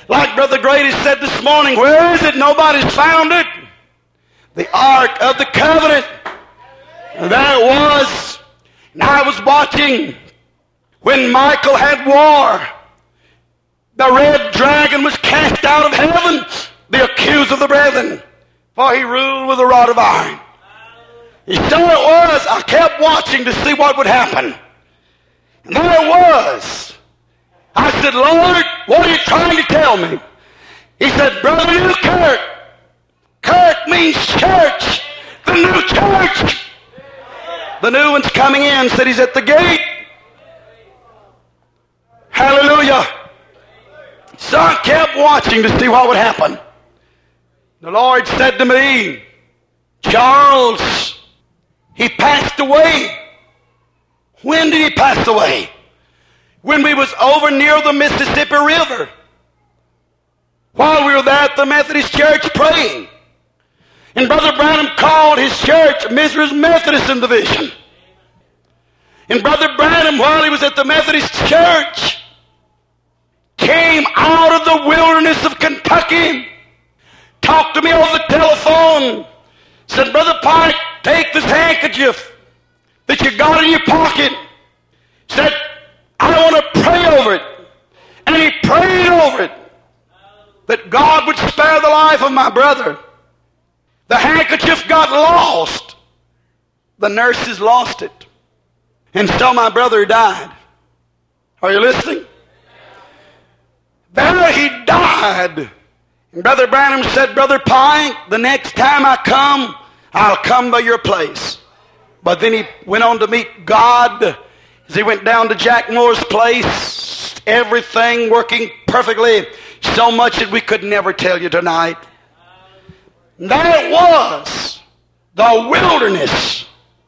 Like Brother Grady said this morning, where is it? Nobody's found it. The Ark of the Covenant. And there it was. And I was watching when Michael had war. The red dragon was cast out of heaven, the accuser of the brethren, for he ruled with a rod of iron. And so it was. I kept watching to see what would happen. And there it was. I said, Lord, what are you trying to tell me? He said, Brother New Kirk. Kirk means church. The new church. The new one's coming in. Said he's at the gate. Hallelujah. So I kept watching to see what would happen. The Lord said to me, Charles, he passed away. When did he pass away? When we was over near the Mississippi River. While we were there at the Methodist Church praying. And Brother Branham called his church Missouri's Methodist Division. And Brother Branham, while he was at the Methodist Church, came out of the wilderness of Kentucky, talked to me over the telephone, said, Brother Pike, take this handkerchief that you got in your pocket. Said, I want to pray over it. And he prayed over it, that God would spare the life of my brother. The handkerchief got lost. The nurses lost it. And so my brother died. Are you listening? There he died. And Brother Branham said, Brother Pike, the next time I come, I'll come by your place. But then he went on to meet God as he went down to Jack Moore's place. Everything working perfectly, so much that we could never tell you tonight. And there it was, the wilderness.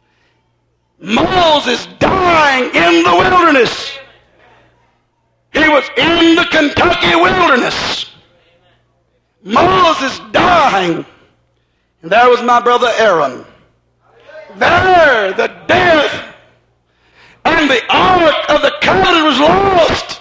Moses dying in the wilderness. He was in the Kentucky wilderness. Moses dying. And there was my brother Aaron. There, the death and the Ark of the Covenant was lost.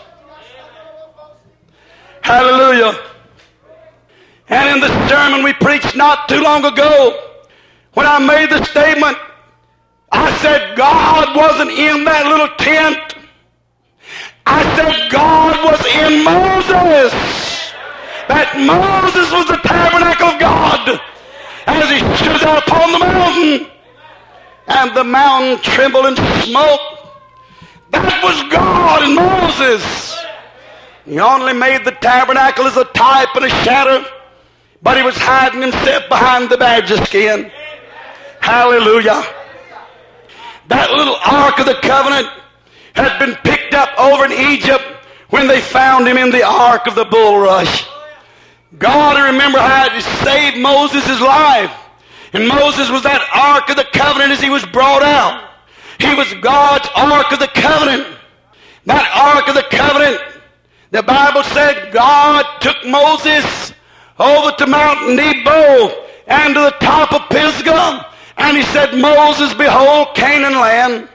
Hallelujah. And in the sermon we preached not too long ago, when I made the statement, I said God wasn't in that little tent. I said God was in Moses. That Moses was the tabernacle of God as he stood there upon the mountain. And the mountain trembled and smoke. That was God and Moses. He only made the tabernacle as a type and a shadow, but he was hiding himself behind the badger skin. Hallelujah. That little Ark of the Covenant had been picked up over in Egypt when they found him in the Ark of the bulrush. God, remember how he saved Moses' life. And Moses was that Ark of the Covenant as he was brought out. He was God's Ark of the Covenant. That Ark of the Covenant, the Bible said God took Moses over to Mount Nebo and to the top of Pisgah. And he said, Moses, behold Canaan land,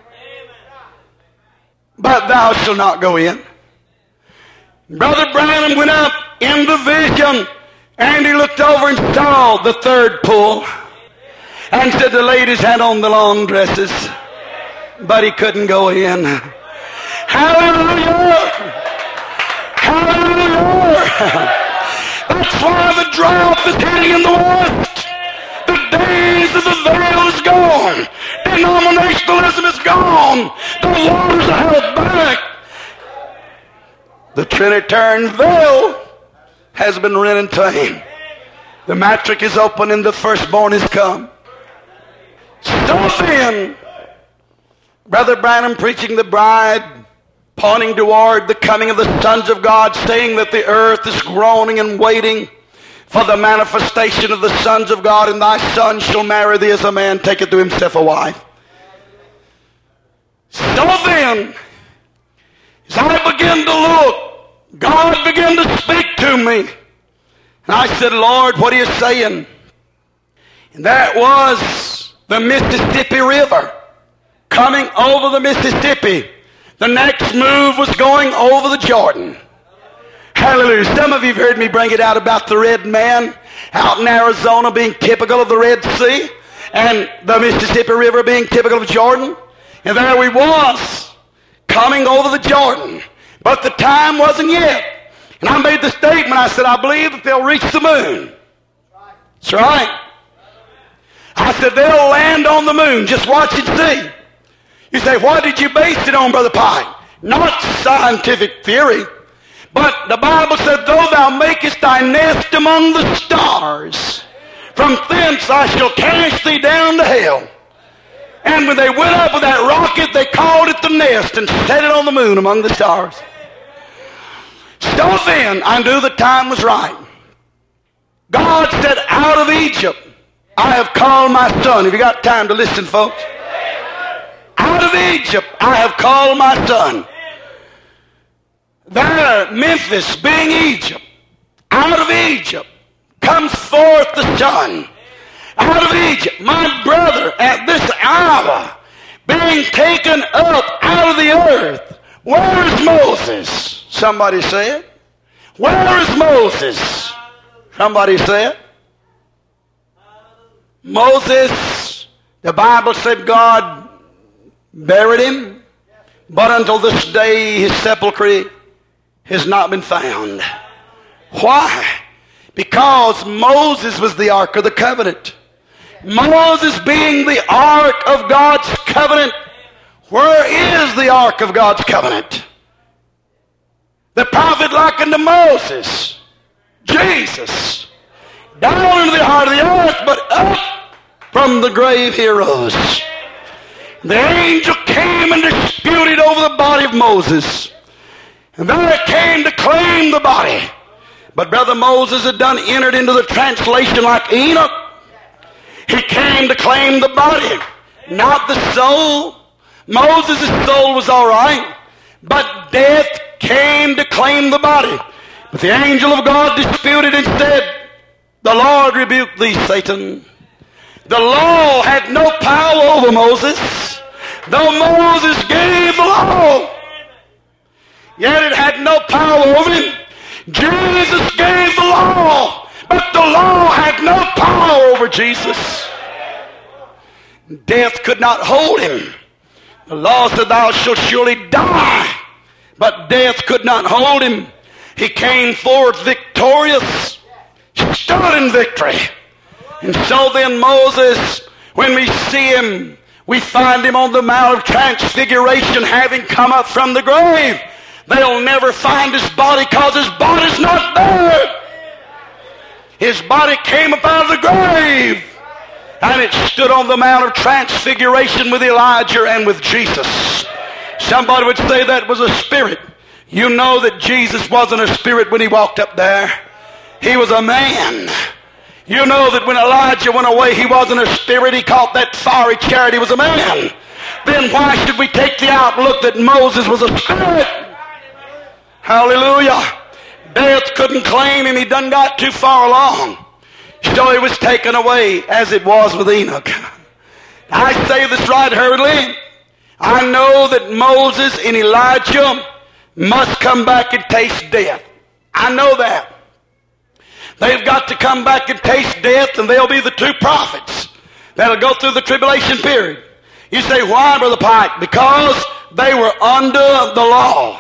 but thou shalt not go in. Brother Branham went up in the vision, and he looked over and saw the third pool, and said the ladies had on the long dresses, but he couldn't go in. Hallelujah! Hallelujah! That's why the drought is hitting in the West. The days of the veil is gone. Denominationalism is gone. The waters are held back. The Trinitarian veil has been rent in twain. The matrix is open and the firstborn is come. So then, Brother Branham preaching the bride, pointing toward the coming of the sons of God, saying that the earth is groaning and waiting for the manifestation of the sons of God, and thy son shall marry thee as a man taketh to himself a wife. So then, as I began to look, God began to speak to me. And I said, Lord, what are you saying? And that was the Mississippi River coming over the Mississippi. The next move was going over the Jordan. Hallelujah. Some of you have heard me bring it out about the red man out in Arizona being typical of the Red Sea and the Mississippi River being typical of Jordan. And there we was coming over the Jordan. But the time wasn't yet. And I made the statement, I said, I believe that they'll reach the moon. That's right. I said, they'll land on the moon. Just watch and see. You say, what did you base it on, Brother Pike? Not scientific theory. But the Bible said, though thou makest thy nest among the stars, from thence I shall cast thee down to hell. And when they went up with that rocket, they called it the nest and set it on the moon among the stars. So then, I knew the time was right. God said, out of Egypt, I have called my son. Have you got time to listen, folks? Out of Egypt, I have called my son. There, Memphis being Egypt, out of Egypt comes forth the son. Out of Egypt, my brother, at this hour, being taken up out of the earth. Where is Moses? Somebody said. Where is Moses? Somebody said. Moses, the Bible said God buried him, but until this day his sepulchre has not been found. Why? Because Moses was the Ark of the Covenant. Moses being the Ark of God's Covenant. Where is the Ark of God's Covenant? The prophet like unto Moses, Jesus, down into the heart of the earth, but up from the grave he rose. The angel came and disputed over the body of Moses. And there came to claim the body. But Brother Moses had done entered into the translation like Enoch. He came to claim the body, not the soul. Moses' soul was all right, but death came to claim the body. But the angel of God disputed and said, the Lord rebuked thee, Satan. The law had no power over Moses, though Moses gave the law. Yet it had no power over him. Jesus gave the law, but the law had no power over Jesus. Death could not hold him. The law said, thou shalt surely die, but death could not hold him. He came forth victorious, stood in victory. And so then Moses, when we see him, we find him on the Mount of Transfiguration, having come up from the grave. They'll never find his body because his body's not there. His body came up out of the grave, and it stood on the Mount of Transfiguration with Elijah and with Jesus. Somebody would say that was a spirit. You know that Jesus wasn't a spirit when he walked up there. He was a man. You know that when Elijah went away, he wasn't a spirit. He caught that fiery chariot. He was a man. Then why should we take the outlook that Moses was a spirit? Hallelujah. Death couldn't claim him. He done got too far along. So he was taken away as it was with Enoch. I say this right hurriedly. I know that Moses and Elijah must come back and taste death. I know that. They've got to come back and taste death, and they'll be the two prophets that'll go through the tribulation period. You say, why, Brother Pike? Because they were under the law.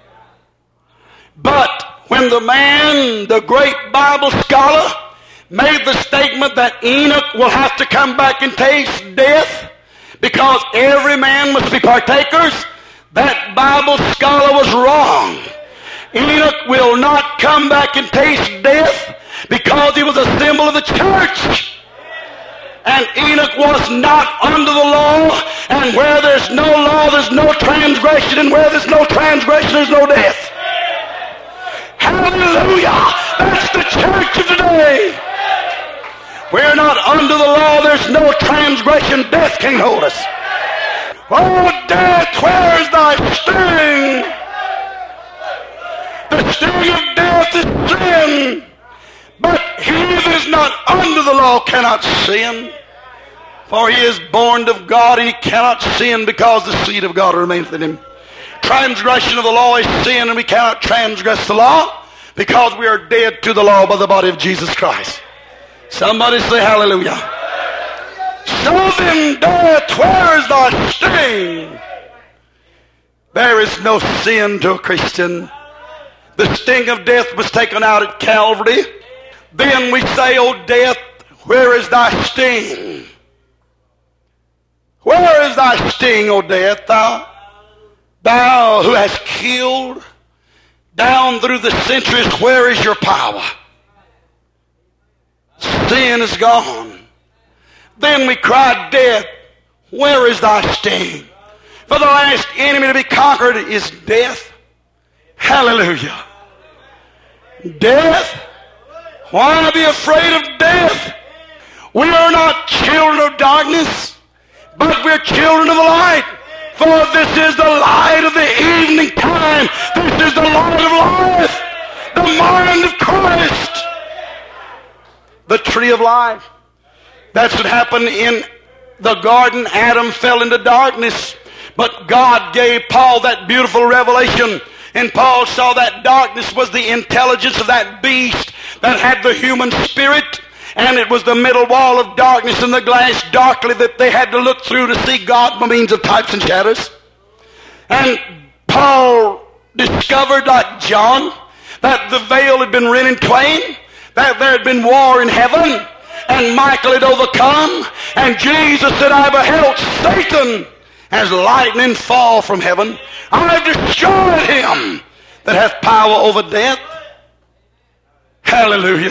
But when the man, the great Bible scholar, made the statement that Enoch will have to come back and taste death because every man must be partakers, that Bible scholar was wrong. Enoch will not come back and taste death because he was a symbol of the church. And Enoch was not under the law, and where there's no law, there's no transgression, and where there's no transgression, there's no death. Hallelujah! That's the church of today. We're not under the law. There's no transgression. Death can't hold us. Oh, death, where's thy sting? The sting of death is sin. But he that is not under the law cannot sin. For he is born of God, and he cannot sin because the seed of God remaineth in him. Transgression of the law is sin, and we cannot transgress the law. because we are dead to the law by the body of Jesus Christ. Somebody say hallelujah. So then, death, where is thy sting? There is no sin to a Christian. The sting of death was taken out at Calvary. Then we say, O death, where is thy sting? Where is thy sting, O death, thou, thou who hast killed down through the centuries, where is your power? Sin is gone. Then we cried, death, where is thy sting? For the last enemy to be conquered is death. Hallelujah. Death? Why be afraid of death? We are not children of darkness, but we're children of the light. For this is the light of the evening time. This is the light of life. The mind of Christ. The tree of life. That's what happened in the garden. Adam fell into darkness. But God gave Paul that beautiful revelation. And Paul saw that darkness was the intelligence of that beast that had the human spirit. And it was the middle wall of darkness and the glass darkly that they had to look through to see God by means of types and shadows. And Paul discovered, like John, that the veil had been rent in twain, that there had been war in heaven, and Michael had overcome, and Jesus said, I beheld Satan as lightning fall from heaven. I have destroyed him that hath power over death. Hallelujah.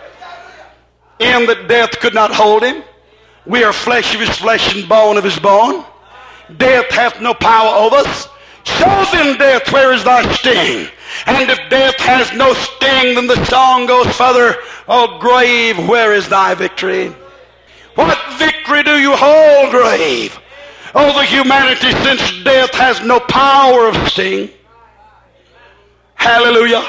In that death could not hold him. We are flesh of his flesh and bone of his bone. Death hath no power over us. So then, death, where is thy sting? And if death has no sting, then the song goes further, O grave, where is thy victory? What victory do you hold, grave, over humanity, since death has no power of sting? Hallelujah.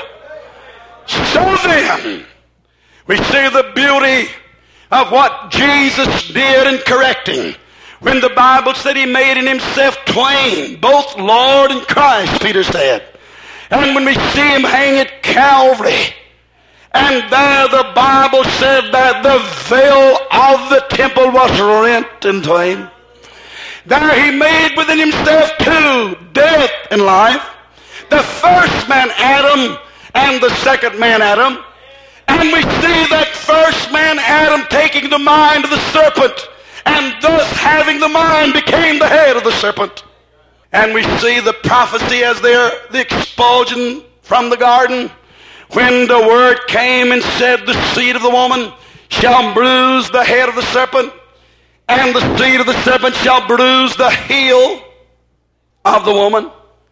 So then, we see the beauty of what Jesus did in correcting. When the Bible said he made in himself twain, both Lord and Christ, Peter said. And when we see him hang at Calvary, and there the Bible said that the veil of the temple was rent in twain. There he made within himself two, death and life. The first man Adam and the second man Adam. And we see that first man Adam taking the mind of the serpent, and thus having the mind became the head of the serpent. And we see the prophecy as there, the expulsion from the garden, when the word came and said, the seed of the woman shall bruise the head of the serpent, and the seed of the serpent shall bruise the heel of the woman.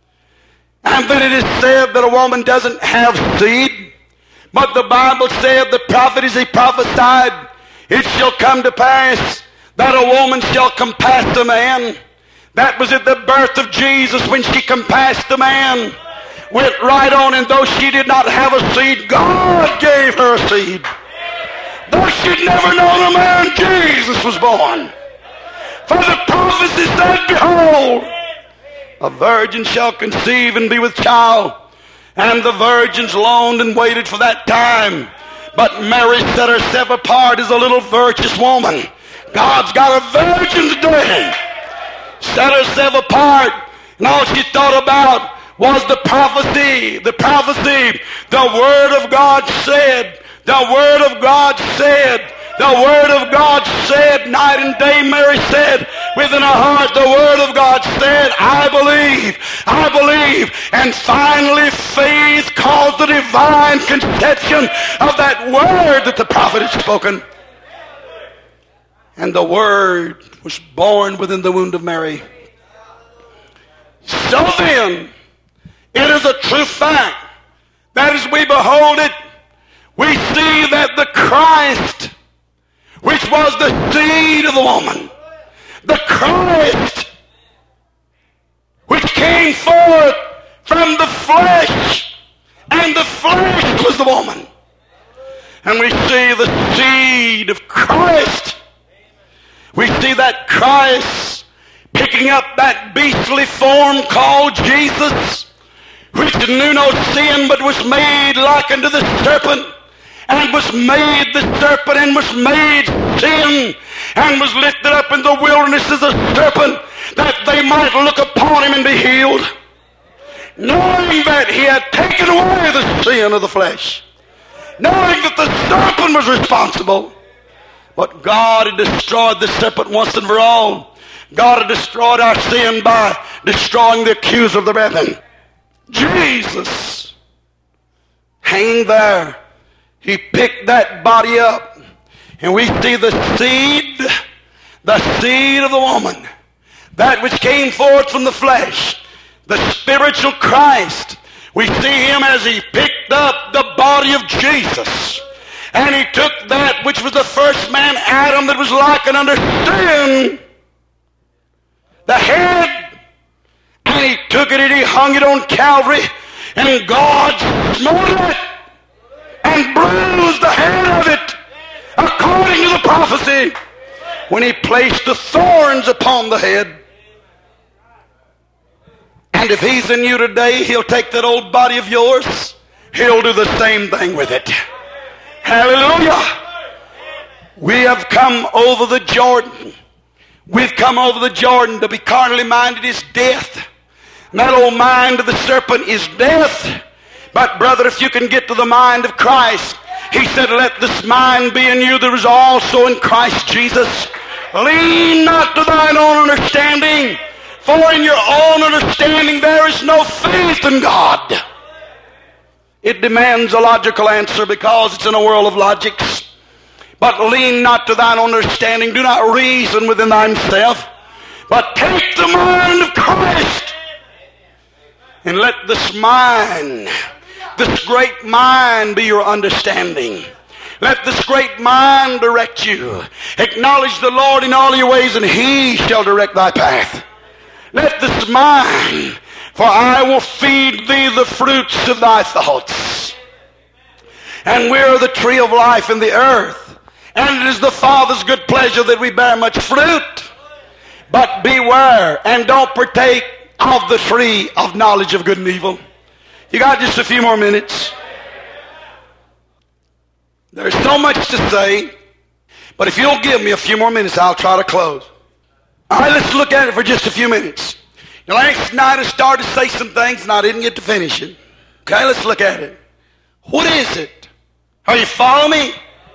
And then it is said that a woman doesn't have seed, but the Bible said, the prophet as he prophesied, it shall come to pass that a woman shall compass the man. That was at the birth of Jesus when she compassed the man. Went right on, and though she did not have a seed, God gave her a seed. Though she'd never known a man, Jesus was born. For the prophecy said, behold, a virgin shall conceive and be with child. And the virgins longed and waited for that time. But Mary set herself apart as a little virtuous woman. God's got a virgin today. Set herself apart. And all she thought about was the prophecy. The prophecy. The Word of God said. The Word of God said. The Word of God said. Night and day Mary said within her heart, the Word of God said, I believe. I believe. And finally faith caused the divine conception of that Word that the prophet had spoken. And the Word was born within the womb of Mary. So then, it is a true fact that as we behold it, we see that the Christ, which was the seed of the woman, the Christ, which came forth from the flesh, and the flesh was the woman. And we see the seed of Christ. We see that Christ picking up that beastly form called Jesus, which knew no sin, but was made like unto the serpent, and was made the serpent, and was made sin, and was lifted up in the wilderness as a serpent, that they might look upon him and be healed, knowing that he had taken away the sin of the flesh, knowing that the serpent was responsible. But God had destroyed the serpent once and for all. God had destroyed our sin by destroying the accuser of the brethren. Jesus, hanging there, he picked that body up, and we see the seed, the seed of the woman, that which came forth from the flesh, the spiritual Christ. We see him as he picked up the body of Jesus, and he took that which was the first man, Adam, that was likened unto sin, the head, and he took it and he hung it on Calvary, and God smote it and bruised the head of it, according to the prophecy, when he placed the thorns upon the head. And if he's in you today, he'll take that old body of yours, he'll do the same thing with it. Hallelujah. We have come over the Jordan. We've come over the Jordan. To be carnally minded is death. And that old mind of the serpent is death. But brother, if you can get to the mind of Christ, he said, let this mind be in you that was also in Christ Jesus. Lean not to thine own understanding, for in your own understanding there is no faith in God. It demands a logical answer because it's in a world of logics. But lean not to thine understanding. Do not reason within thyself, but take the mind of Christ, and let this mind, this great mind, be your understanding. Let this great mind direct you. Acknowledge the Lord in all your ways, and he shall direct thy path. Let this mind, for I will feed thee the fruits of thy thoughts. And we are the tree of life in the earth, and it is the Father's good pleasure that we bear much fruit. But beware, and don't partake of the tree of knowledge of good and evil. You got just a few more minutes. There's so much to say, but if you'll give me a few more minutes, I'll try to close. All right, let's look at it for just a few minutes. Now, last night I started to say some things and I didn't get to finish it. Okay, let's look at it. What is it? Are you following me?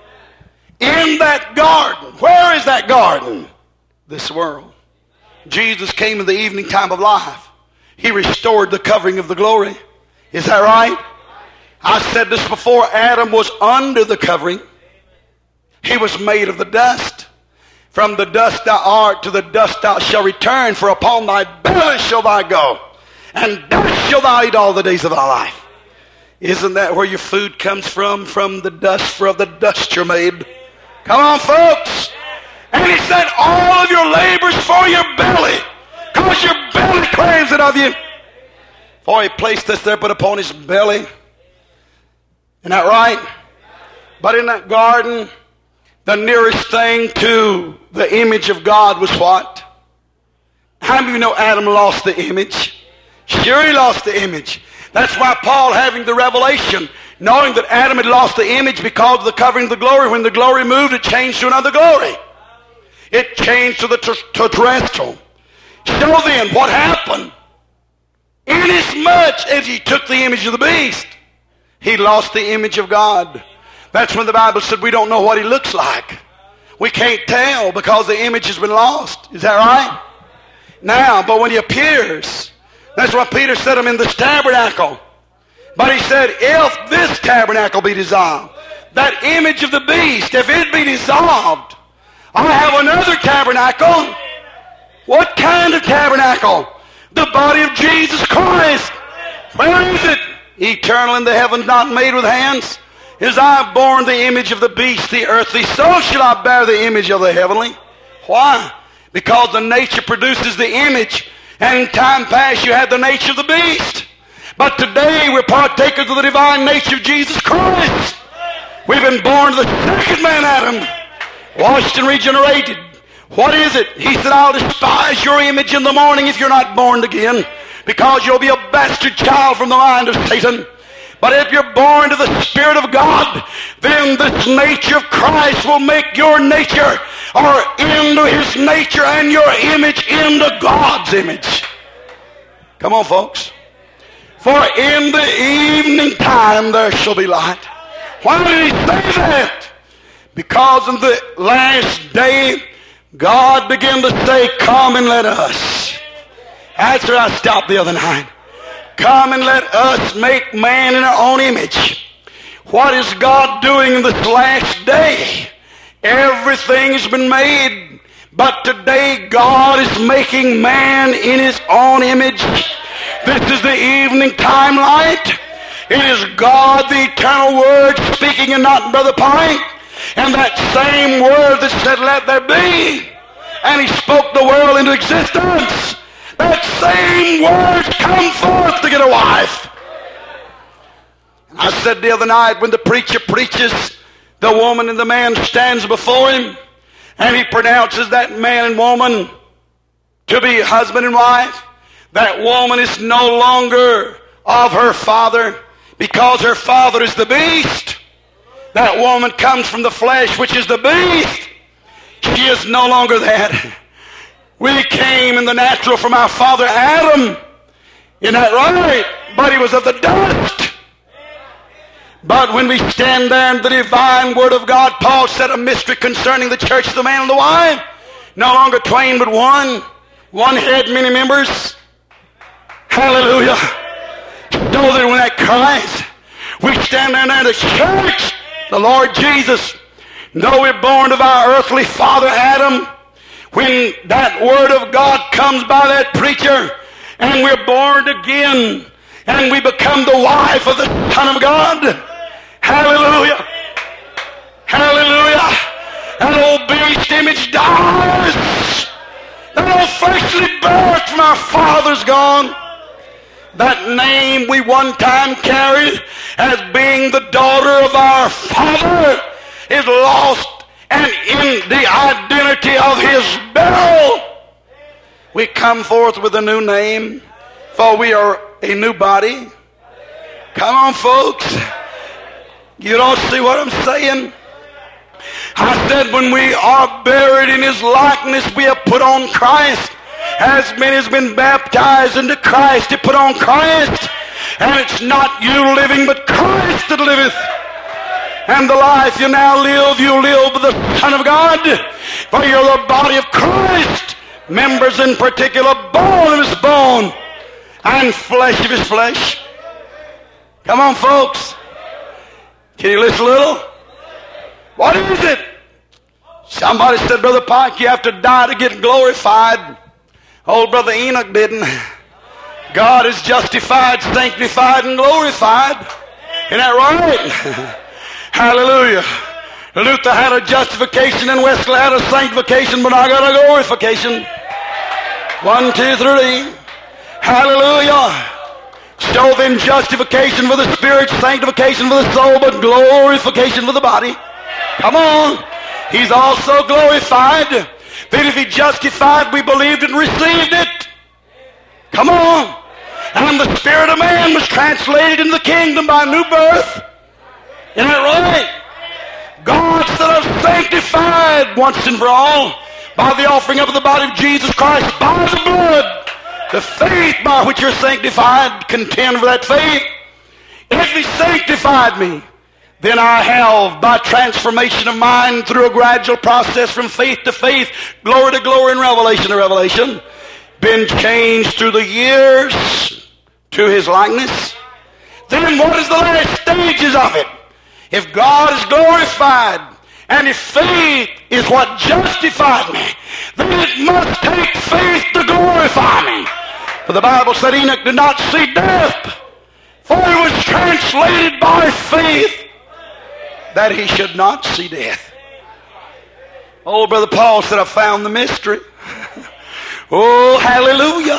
In that garden. Where is that garden? This world. Jesus came in the evening time of life. He restored the covering of the glory. Is that right? I said this before. Adam was under the covering. He was made of the dust. From the dust thou art, to the dust thou shalt return, for upon thy belly shall thou go, and dust shall thou eat all the days of thy life. Isn't that where your food comes from? From the dust, for of the dust you're made. Come on, folks. And he said, all of your labors for your belly, because your belly craves it of you. For he placed this there but upon his belly. Isn't that right? But in that garden, the nearest thing to the image of God was what? How many of you know Adam lost the image? Sure, he lost the image. That's why Paul, having the revelation, knowing that Adam had lost the image because of the covering of the glory, when the glory moved, it changed to another glory. It changed to the ter- terrestrial. So then, what happened? Inasmuch as he took the image of the beast, he lost the image of God. That's when the Bible said we don't know what he looks like. We can't tell because the image has been lost. Is that right? Now, but when he appears, that's what Peter said, I'm in this tabernacle. But he said, if this tabernacle be dissolved, that image of the beast, if it be dissolved, I have another tabernacle. What kind of tabernacle? The body of Jesus Christ. Where is it? Eternal in the heavens, not made with hands. As I have borne the image of the beast, the earthly, so shall I bear the image of the heavenly. Why? Because the nature produces the image, and in time past you had the nature of the beast. But today we're partakers of the divine nature of Jesus Christ. We've been born to the second man Adam, washed and regenerated. What is it? He said, I'll despise your image in the morning if you're not born again. because you'll be a bastard child from the mind of Satan. But if you're born to the Spirit of God, then this nature of Christ will make your nature, or into His nature, and your image into God's image. Come on, folks. For in the evening time there shall be light. Why did He say that? Because in the last day, God began to say, come and let us. That's where I stopped the other night. Come and let us make man in our own image. What is God doing in this last day? Everything has been made, but today God is making man in His own image. This is the evening time light. It is God, the eternal Word, speaking, and not Brother Pike. And that same Word that said, let there be, and He spoke the world into existence. That same Word's come forth to get a wife. I said the other night, when the preacher preaches, the woman and the man stands before him, and he pronounces that man and woman to be husband and wife. That woman is no longer of her father, because her father is the beast. That woman comes from the flesh, which is the beast. She is no longer that. We came in the natural from our father Adam. Isn't that right? But he was of the dust. But when we stand there in the divine Word of God, Paul said a mystery concerning the church, the man and the wife. No longer twain but one. One head, many members. Hallelujah. So that when that cries, we stand there in the church, the Lord Jesus. Though we're born of our earthly father Adam, when that Word of God comes by that preacher, and we're born again, and we become the wife of the Son of God. Hallelujah. Hallelujah. That old beast image dies. That old fleshly birth from our father's gone. That name we one time carried as being the daughter of our Father is lost, and in the identity of His burial, we come forth with a new name, for we are a new body. Come on, folks. You don't see what I'm saying? I said when we are buried in His likeness, we have put on Christ. As many as been baptized into Christ, to put on Christ. And it's not you living, but Christ that liveth. And the life you now live, you live with the Son of God. For you're the body of Christ. Members in particular, bone of His bone, and flesh of His flesh. Come on, folks. Can you listen a little? What is it? Somebody said, Brother Pike, you have to die to get glorified. Old Brother Enoch didn't. God is justified, sanctified, and glorified. Isn't that right? Hallelujah. Luther had a justification and Wesley had a sanctification, but I got a glorification. One, two, three. Hallelujah. So then justification for the spirit, sanctification for the soul, but glorification for the body. Come on. He's also glorified. That if He justified, we believed and received it. Come on. And the spirit of man was translated into the kingdom by new birth. Isn't that right? God said, I'm sanctified once and for all by the offering up of the body of Jesus Christ, by the blood. The faith by which you're sanctified, contend for that faith. If He sanctified me, then I have, by transformation of mind through a gradual process from faith to faith, glory to glory, and revelation to revelation, been changed through the years to His likeness. Then what is the last stages of it? If God is glorified, and if faith is what justified me, then it must take faith to glorify me. For the Bible said Enoch did not see death, for he was translated by faith that he should not see death. Old Brother Paul said, I found the mystery. Oh, hallelujah.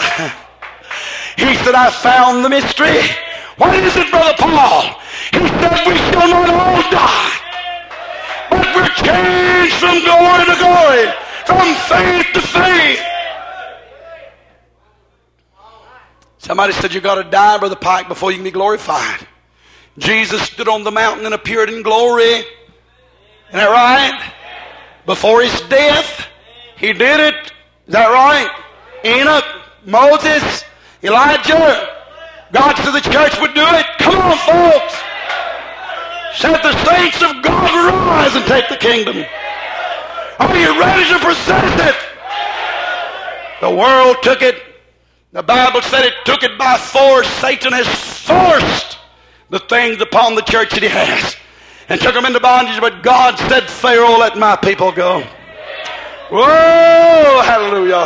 He said, I found the mystery. What is it, Brother Paul? He said, we shall not all die, but we're changed from glory to glory, from faith to faith. Somebody said you got to die, Brother Pike, before you can be glorified. Jesus stood on the mountain and appeared in glory. Isn't that right? Before his death, he did it. Is that right? Enoch, Moses, Elijah. God said the church would do it. Come on, folks. Said the saints of God rise and take the kingdom. Are you ready to possess it? The world took it. The Bible said it took it by force. Satan has forced the things upon the church that he has and took them into bondage. But God said, Pharaoh, let my people go. Whoa, hallelujah.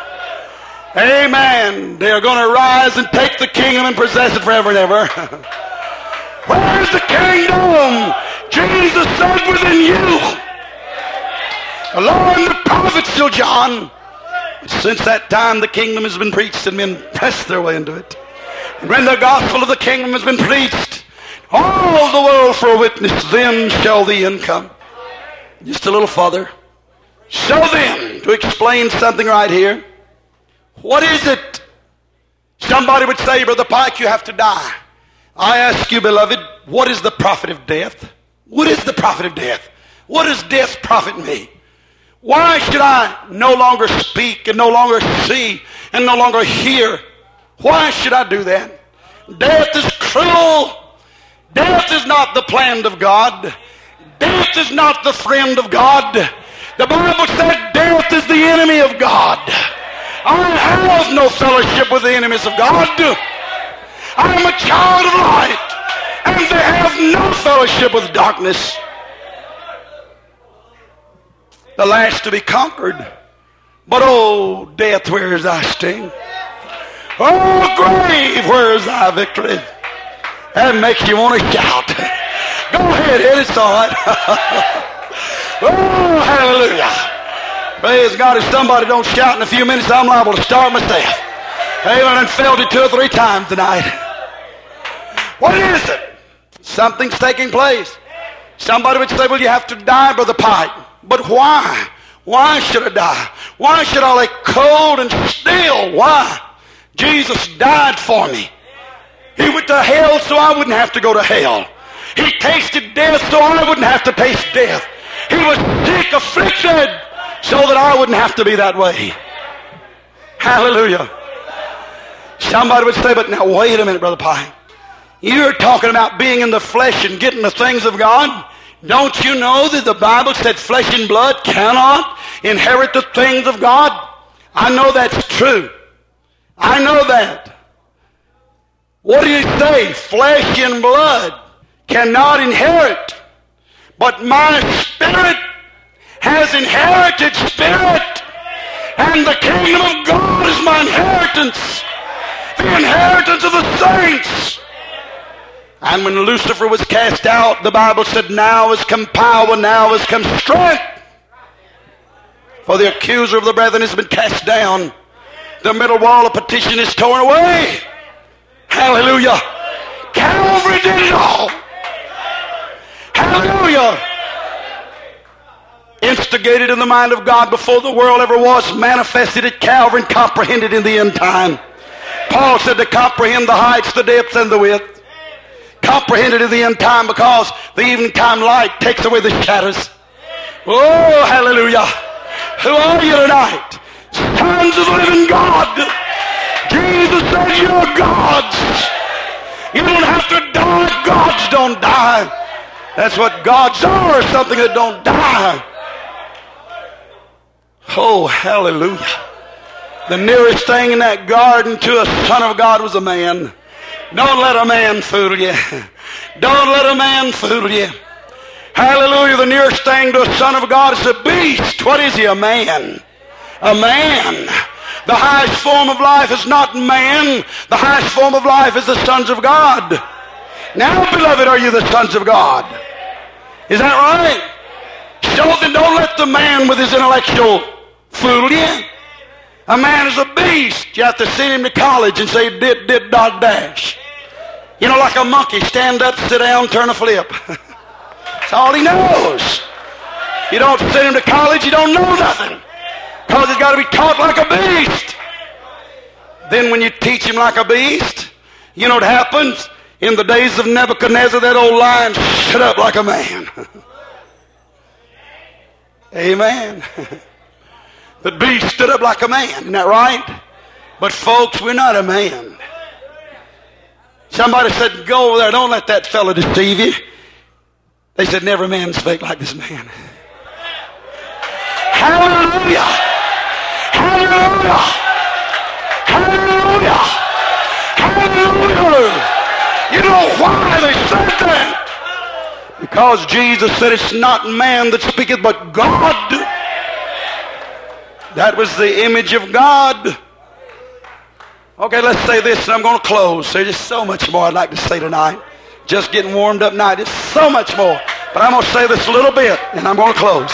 Amen. They are going to rise and take the kingdom and possess it forever and ever. Where's the kingdom? Jesus said within you. The law and the prophets till John. Since that time the kingdom has been preached and men pressed their way into it. And when the gospel of the kingdom has been preached, all the world for a witness, then shall the end come. Just a little further. So then, to explain something right here, what is it? Somebody would say, Brother Pike, you have to die. I ask you, beloved, what is the profit of death? What is the profit of death? What does death profit me? Why should I no longer speak and no longer see and no longer hear? Why should I do that? Death is cruel. Death is not the plan of God. Death is not the friend of God. The Bible said death is the enemy of God. I have no fellowship with the enemies of God. I am a child of light, and they have no fellowship with darkness. The last to be conquered. But oh, death, where is thy sting? Oh, grave, where is thy victory? That makes you want to shout. Go ahead, Ed, it's all right. Oh, hallelujah. Praise God. If somebody don't shout in a few minutes, I'm liable to starve myself. Amen. And felt it two or three times tonight. What is it? Something's taking place. Somebody would say, well, you have to die, Brother Pike. But why? Why should I die? Why should I lay cold and still? Why? Jesus died for me. He went to hell so I wouldn't have to go to hell. He tasted death so I wouldn't have to taste death. He was sick, afflicted, so that I wouldn't have to be that way. Hallelujah. Somebody would say, but now wait a minute, Brother Pike. You're talking about being in the flesh and getting the things of God. Don't you know that the Bible said flesh and blood cannot inherit the things of God? I know that's true. I know that. What do you say? Flesh and blood cannot inherit. But my spirit has inherited spirit. And the kingdom of God is my inheritance. The inheritance of the saints. And when Lucifer was cast out, the Bible said, now is come power, now is come strength. For the accuser of the brethren has been cast down. The middle wall of petition is torn away. Hallelujah. Calvary did it all. Hallelujah. Instigated in the mind of God before the world ever was, manifested at Calvary and comprehended in the end time. Paul said to comprehend the heights, the depths, and the width. Comprehended in the end time because the evening time light takes away the shadows. Oh, hallelujah. Who are you tonight? Sons of the living God. Jesus said you're gods. You don't have to die. Gods don't die. That's what gods are, something that don't die. Oh, hallelujah. The nearest thing in that garden to a son of God was a man. Don't let a man fool you. Don't let a man fool you. Hallelujah. The nearest thing to a son of God is a beast. What is he? A man. A man. The highest form of life is not man. The highest form of life is the sons of God. Now, beloved, are you the sons of God? Is that right? So then don't let the man with his intellectual fool you. A man is a beast. You have to send him to college and say, did, did, dot, dash. You know, like a monkey, stand up, sit down, turn a flip. That's all he knows. You don't send him to college, you don't know nothing. Because he's got to be taught like a beast. Then when you teach him like a beast, you know what happens? In the days of Nebuchadnezzar, that old lion shut up like a man. Amen. The beast stood up like a man. Isn't that right? But folks, we're not a man. Somebody said, go over there. Don't let that fellow deceive you. They said, never man spake like this man. Hallelujah. Hallelujah. Hallelujah. Hallelujah. You know why they said that? Because Jesus said it's not man that speaketh, but God. That was the image of God. Okay, let's say this, and I'm going to close. There's just so much more I'd like to say tonight. Just getting warmed up now. Just so much more. But I'm going to say this a little bit, and I'm going to close.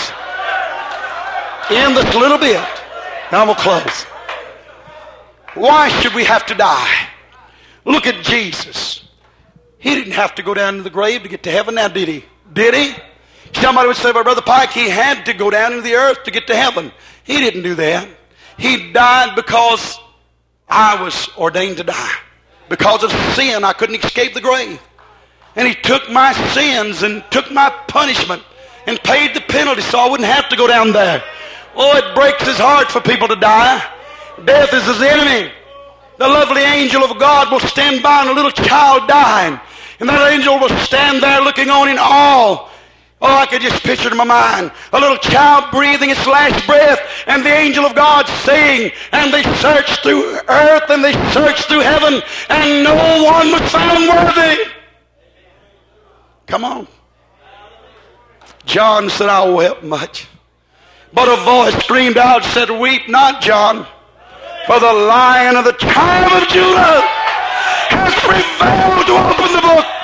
In this little bit, and I'm going to close. Why should we have to die? Look at Jesus. He didn't have to go down to the grave to get to heaven now, did he? Did he? Somebody would say, well, Brother Pike, he had to go down into the earth to get to heaven. He didn't do that. He died because I was ordained to die. Because of sin, I couldn't escape the grave. And he took my sins and took my punishment and paid the penalty so I wouldn't have to go down there. Oh, it breaks his heart for people to die. Death is his enemy. The lovely angel of God will stand by and a little child dying. And that angel will stand there looking on in awe. Oh, I could just picture it in my mind. A little child breathing its last breath, and the angel of God saying, and they searched through earth, and they searched through heaven, and no one was found worthy. Come on. John said, I wept much. But a voice screamed out, said, weep not, John, for the Lion of the tribe of Judah has prevailed to open the book.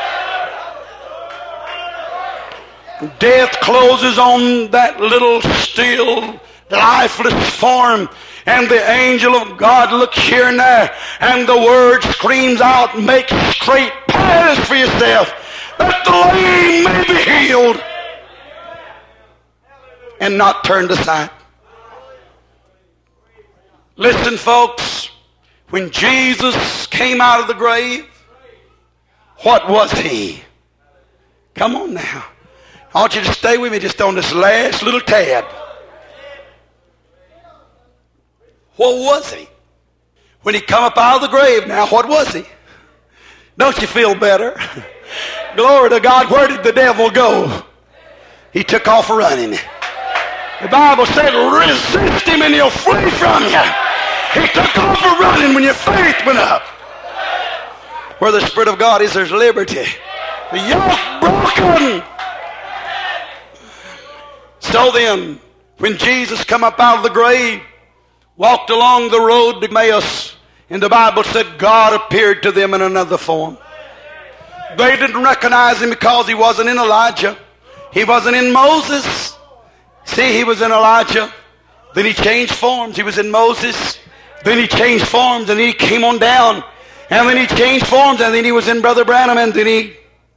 Death closes on that little still, lifeless form, and the angel of God looks here and there, and the word screams out, make straight paths for yourself, that the lame may be healed, and not turned aside. Listen, folks, when Jesus came out of the grave, what was he? Come on now. I want you to stay with me just on this last little tad. What was he? When he come up out of the grave now, what was he? Don't you feel better? Glory to God. Where did the devil go? He took off running. The Bible said, resist him and he'll flee from you. He took off running when your faith went up. Where the Spirit of God is, there's liberty. The yoke broken. So then, when Jesus come up out of the grave, walked along the road to Emmaus, and the Bible said God appeared to them in another form. They didn't recognize him because he wasn't in Elijah. He wasn't in Moses. See, he was in Elijah. Then he changed forms. He was in Moses. Then he changed forms, and then he came on down. And then he changed forms, and then he was in Brother Branham, and then he...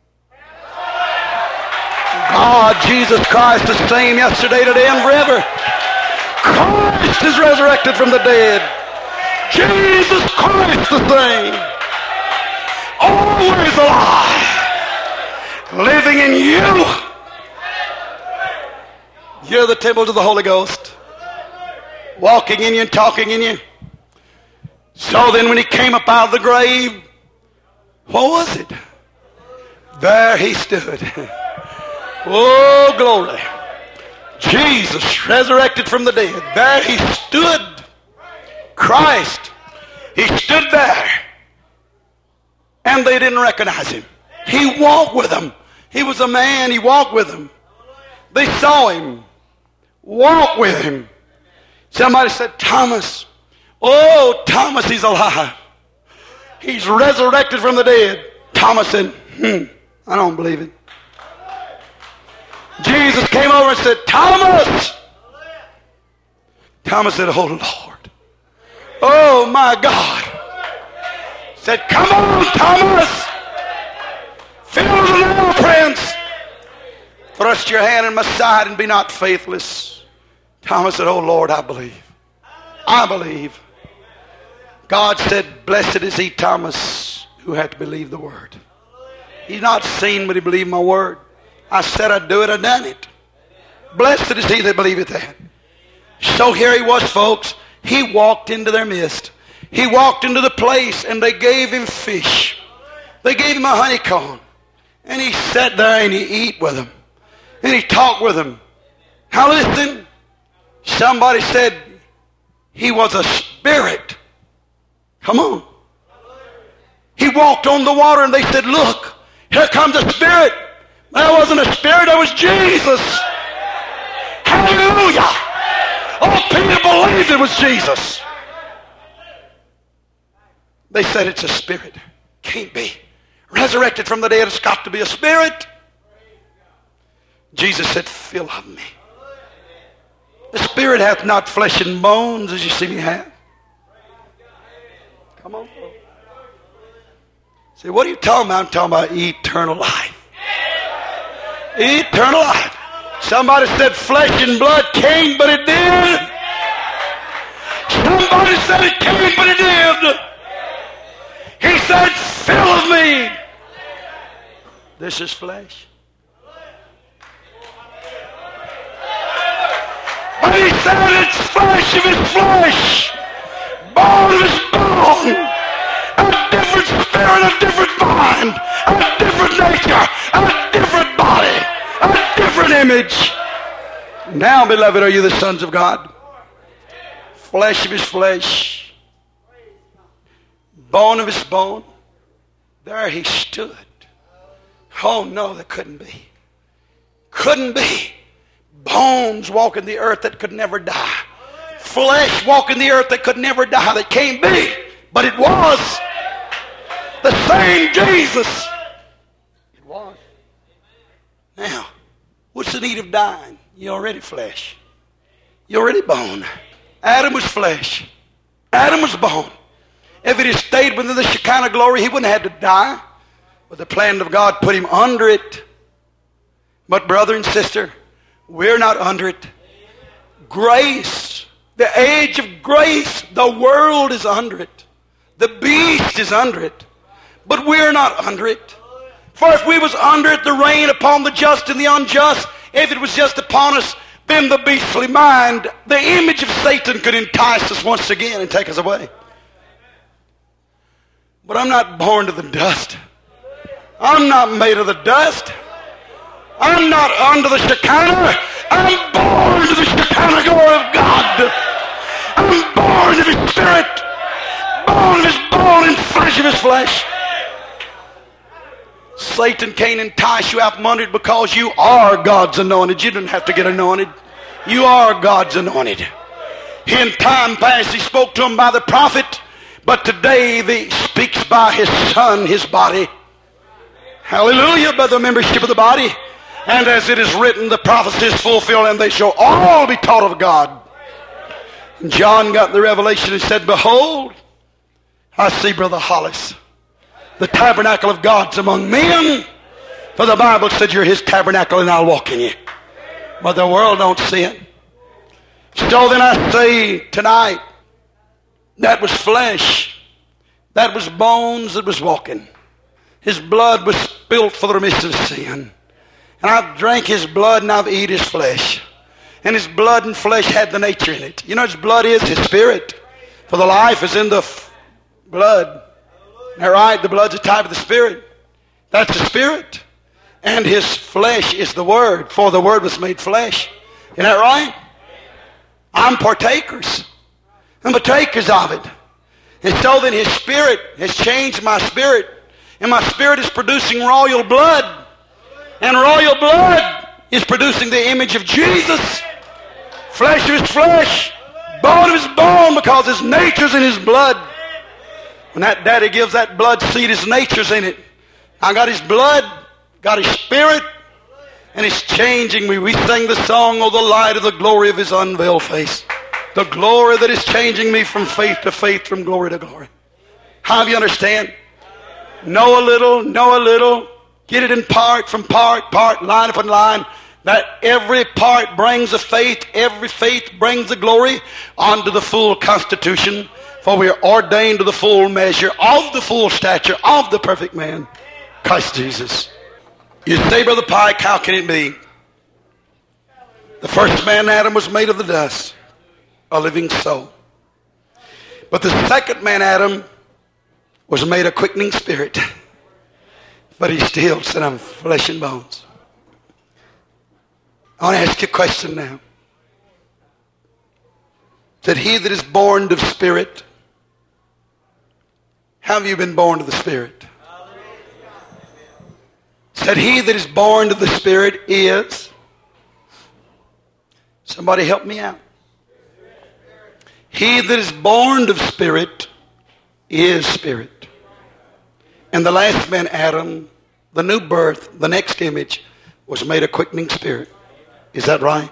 God, Jesus Christ, the same yesterday, today, and forever. Christ is resurrected from the dead. Jesus Christ the same. Always alive. Living in you. You're the temple of the Holy Ghost. Walking in you and talking in you. So then when he came up out of the grave, what was it? There he stood. Oh, glory. Jesus resurrected from the dead. There he stood. Christ. He stood there. And they didn't recognize him. He walked with them. He was a man. He walked with them. They saw him. Walked with him. Somebody said, Thomas. Oh, Thomas, he's alive. He's resurrected from the dead. Thomas said, hmm, I don't believe it. Jesus came over and said, Thomas. Thomas said, oh, Lord. Oh, my God. Said, come on, Thomas. Feel the nail prints. Thrust your hand in my side and be not faithless. Thomas said, oh, Lord, I believe. I believe. God said, blessed is he, Thomas, who had to believe the word. He's not seen, but he believed my word. I said I'd do it, I done it. Blessed is he that believeth that. So here he was, folks. He walked into their midst. He walked into the place, and they gave him fish. They gave him a honeycomb. And he sat there and he ate with them. And he talked with them. Now listen, somebody said he was a spirit. Come on. He walked on the water and they said, look, here comes a spirit. That wasn't a spirit, that was Jesus. Hallelujah. All Peter believed it was Jesus. They said it's a spirit. Can't be. Resurrected from the dead, it's got to be a spirit. Jesus said, fill of me. The spirit hath not flesh and bones as you see me have. Come on. Say, what are you talking about? I'm talking about eternal life. Eternal life. Somebody said flesh and blood came, but it did. Somebody said it came, but it did. He said, fill of me. This is flesh. But he said it's flesh of his flesh, bone of his bone, a different spirit, a different mind, a different nature, a different body, a different image. Now, beloved, are you the sons of God? Flesh of his flesh, bone of his bone. There he stood. Oh no, that couldn't be. Couldn't be. Bones walking the earth that could never die. Flesh walking the earth that could never die. That can't be. But it was. The same Jesus. It was. Now, what's the need of dying? You're already flesh. You're already bone. Adam was flesh. Adam was bone. If it had stayed within the Shekinah glory, he wouldn't have had to die. But the plan of God put him under it. But brother and sister, we're not under it. Grace, the age of grace, the world is under it. The beast is under it. But we're not under it. For if we was under it, the rain upon the just and the unjust, if it was just upon us, then the beastly mind, the image of Satan, could entice us once again and take us away. But I'm not born to the dust. I'm not made of the dust. I'm not under the Shekinah. I'm born to the Shekinah glory of God. I'm born of his spirit. Born of his bone and flesh of his flesh. Satan can't entice you out from under it because you are God's anointed. You didn't have to get anointed. You are God's anointed. In time past he spoke to him by the prophet, but today he speaks by his son, his body. Hallelujah, by the membership of the body. And as it is written, the prophecy is fulfilled, and they shall all be taught of God. And John got the revelation and said, behold, I see Brother Hollis. The tabernacle of God's among men. For the Bible said you're his tabernacle and I'll walk in you. But the world don't see it. So then I say tonight, that was flesh. That was bones that was walking. His blood was spilt for the remission of sin. And I've drank his blood and I've eaten his flesh. And his blood and flesh had the nature in it. You know his blood is his spirit. For the life is in the f- blood. Isn't that right? The blood's a type of the spirit. That's the spirit. And his flesh is the word. For the word was made flesh. Isn't that right? I'm partakers. I'm partakers of it. And so then his spirit has changed my spirit. And my spirit is producing royal blood. And royal blood is producing the image of Jesus. Flesh of his flesh. Bone of his bone, because his nature's in his blood. When that daddy gives that blood seed, his nature's in it. I got his blood, got his spirit, and it's changing me. We sing the song, oh, the light of the glory of his unveiled face. The glory that is changing me from faith to faith, from glory to glory. How do you understand? Know a little, know a little. Get it in part, from part, part, line upon line. That every part brings a faith, every faith brings a glory onto the full constitution. For we are ordained to the full measure of the full stature of the perfect man, Christ Jesus. You say, Brother Pike, how can it be? The first man, Adam, was made of the dust, a living soul. But the second man, Adam, was made a quickening spirit. But he still said, I'm flesh and bones. I want to ask you a question now. That he that is born of spirit, how have you been born of the Spirit? Said he that is born of the Spirit is. Somebody help me out. He that is born of Spirit is Spirit. And the last man, Adam, the new birth, the next image, was made a quickening spirit. Is that right?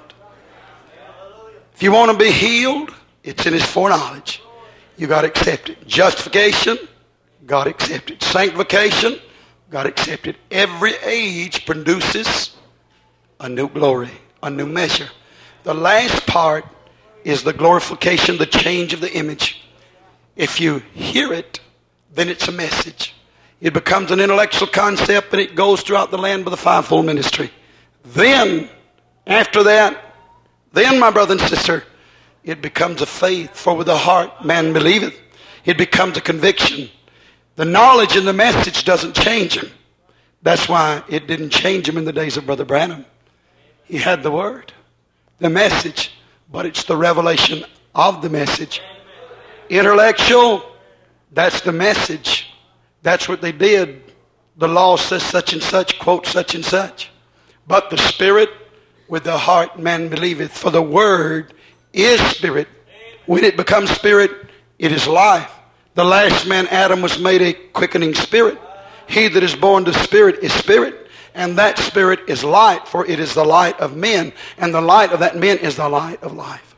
If you want to be healed, it's in his foreknowledge. You got to accept it. Justification, God accepted. Sanctification, God accepted. Every age produces a new glory, a new measure. The last part is the glorification, the change of the image. If you hear it, then it's a message. It becomes an intellectual concept and it goes throughout the land with the fivefold ministry. Then, after that, then, my brother and sister, it becomes a faith. For with the heart man believeth. It becomes a conviction. The knowledge and the message doesn't change him. That's why it didn't change him in the days of Brother Branham. He had the word, the message, but it's the revelation of the message. Intellectual, that's the message. That's what they did. The law says such and such, quote such and such. But the Spirit, with the heart man believeth. For the word is spirit. When it becomes spirit, it is life. The last man, Adam, was made a quickening spirit. He that is born to spirit is spirit. And that spirit is light, for it is the light of men. And the light of that men is the light of life.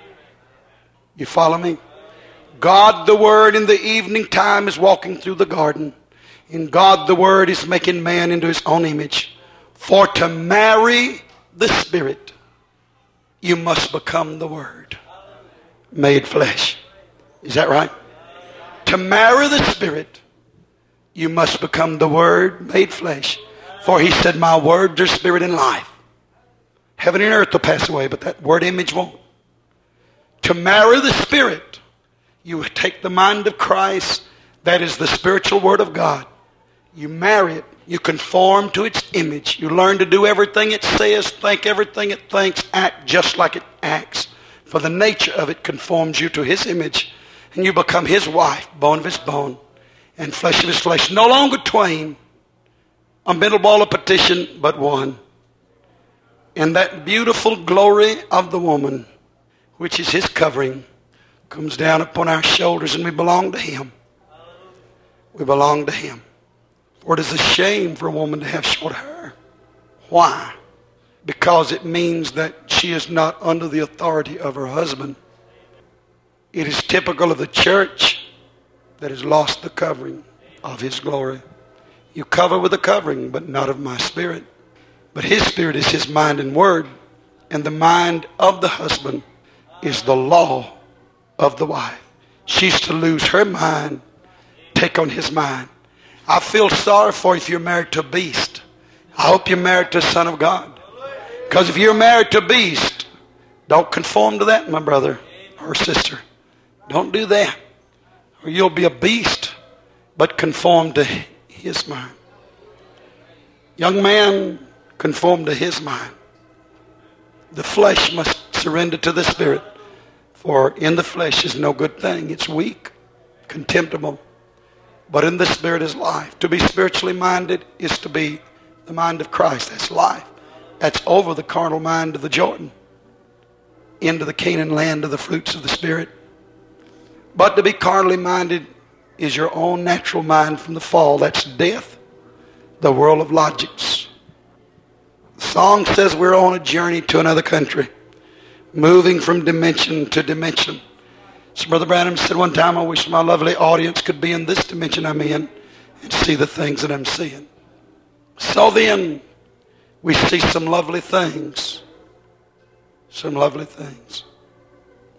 You follow me? God the Word in the evening time is walking through the garden. And God the Word is making man into his own image. For to marry the Spirit, you must become the Word made flesh. Is that right? To marry the Spirit, you must become the Word made flesh. For he said, my words are spirit and life. Heaven and earth will pass away, but that word image won't. To marry the Spirit, you take the mind of Christ, that is the spiritual word of God. You marry it. You conform to its image. You learn to do everything it says, think everything it thinks, act just like it acts. For the nature of it conforms you to his image. And you become his wife, bone of his bone, and flesh of his flesh. No longer twain, a middle ball of petition, but one. And that beautiful glory of the woman, which is his covering, comes down upon our shoulders, and we belong to him. We belong to him. For it is a shame for a woman to have short hair. Why? Because it means that she is not under the authority of her husband. It is typical of the church that has lost the covering of his glory. You cover with a covering, but not of my spirit. But his spirit is his mind and word. And the mind of the husband is the law of the wife. She's to lose her mind, take on his mind. I feel sorry for you if you're married to a beast. I hope you're married to a son of God. Because if you're married to a beast, don't conform to that, my brother or sister. Don't do that. Or you'll be a beast, but conform to his mind. Young man, conform to his mind. The flesh must surrender to the spirit. For in the flesh is no good thing. It's weak, contemptible. But in the spirit is life. To be spiritually minded is to be the mind of Christ. That's life. That's over the carnal mind of the Jordan. Into the Canaan land of the fruits of the Spirit. But to be carnally minded is your own natural mind from the fall. That's death. The world of logics. The song says we're on a journey to another country. Moving from dimension to dimension. So Brother Branham said one time, I wish my lovely audience could be in this dimension I'm in and see the things that I'm seeing. So then, we see some lovely things. Some lovely things.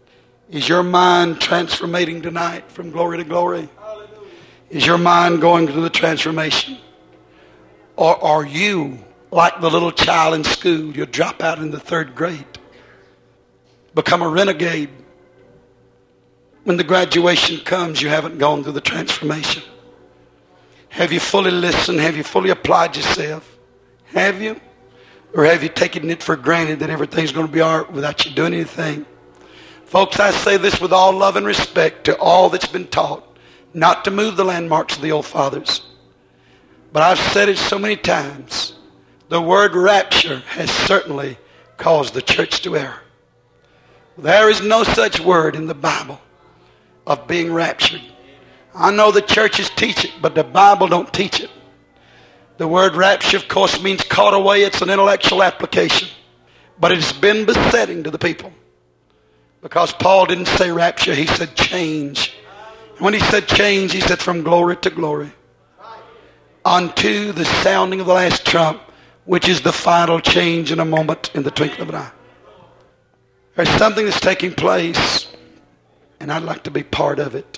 Is your mind transformating tonight from glory to glory? Is your mind going through the transformation? Or are you like the little child in school? You'll drop out in the third grade, become a renegade. When the graduation comes, you haven't gone through the transformation. Have you fully listened? Have you fully applied yourself? Have you? Or have you taken it for granted that everything's going to be all right without you doing anything? Folks, I say this with all love and respect to all that's been taught, not to move the landmarks of the old fathers. But I've said it so many times. The word rapture has certainly caused the church to err. There is no such word in the Bible of being raptured. I know the churches teach it, but the Bible don't teach it. The word rapture, of course, means caught away. It's an intellectual application. But it's been besetting to the people. Because Paul didn't say rapture, he said change. When he said change, he said from glory to glory. Unto the sounding of the last trump, which is the final change in a moment, in the twinkling of an eye. There's something that's taking place, and I'd like to be part of it.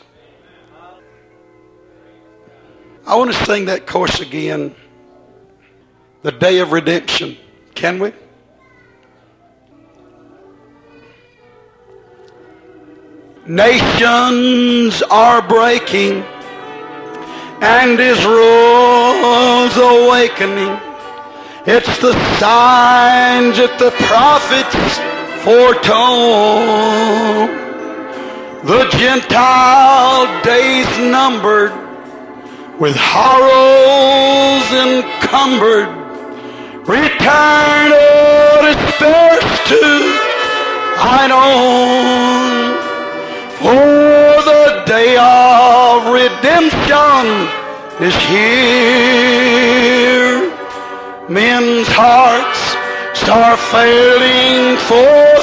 I want to sing that chorus again. The day of redemption. Can we? Nations are breaking and Israel's awakening. It's the signs that the prophets foretold. The Gentile days numbered, with horrors encumbered, return all despairs to thine own. For the day of redemption is here. Men's hearts start failing for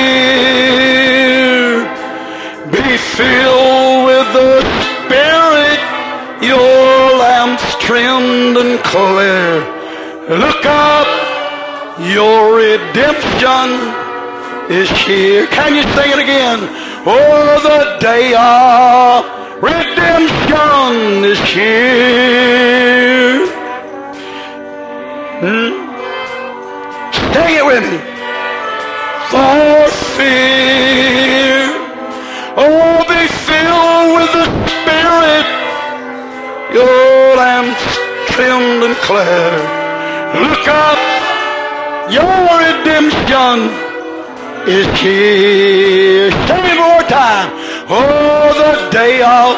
fear. Be filled with the Spirit, your lamps trimmed and clear. Look up, your redemption is here. Can you sing it again? Oh, the day of redemption is here. Hmm? Sing it with me. For fear. Oh, be filled with the Spirit, your lamps trimmed and clear. Look up, your redemption is here. Sing it one more time. Oh, the day of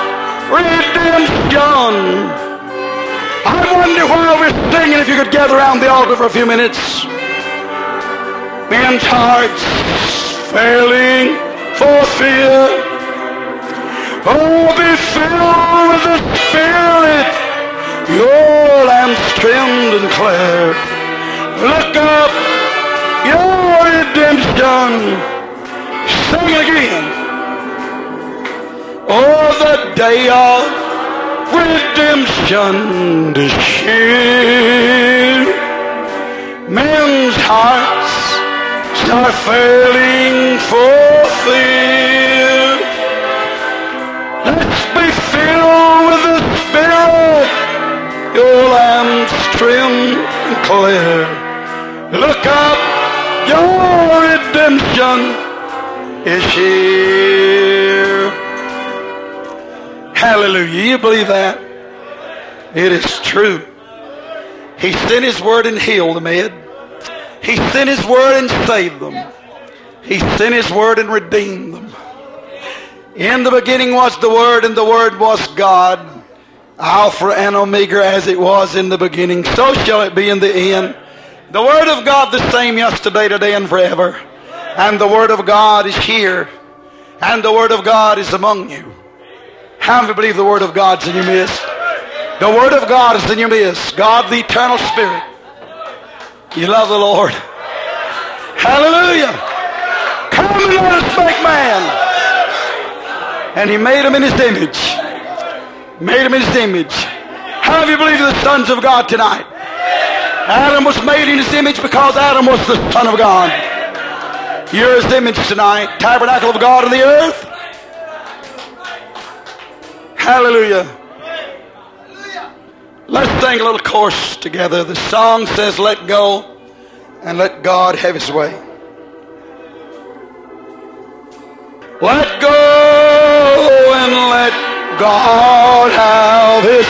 redemption. I wonder while we're singing if you could gather around the altar for a few minutes. Men's hearts failing for fear. Oh, be filled with the Spirit, your lamps trimmed and clear. Look up, your redemption. Sing it again. Oh, the day of redemption is here. Men's hearts start failing for fear. Let's be filled with the Spirit, your lamps trimmed and clear. Look up, your redemption is here. Hallelujah. You believe that? It is true. He sent his word and healed them, Ed. He sent his word and saved them. He sent his word and redeemed them. In the beginning was the Word, and the Word was God. Alpha and Omega, as it was in the beginning, so shall it be in the end. The Word of God the same yesterday, today, and forever. And the Word of God is here. And the Word of God is among you. How many believe the Word of God's in your midst? The Word of God is in your midst. God, the eternal Spirit. You love the Lord. Hallelujah. Come and let us make man. And he made him in his image. Made him in his image. How many believe the sons of God tonight? Adam was made in his image because Adam was the son of God. You're His image tonight. Tabernacle of God in the earth. Hallelujah. Let's sing a little chorus together. The song says, let go and let God have His way. Let go and let God have His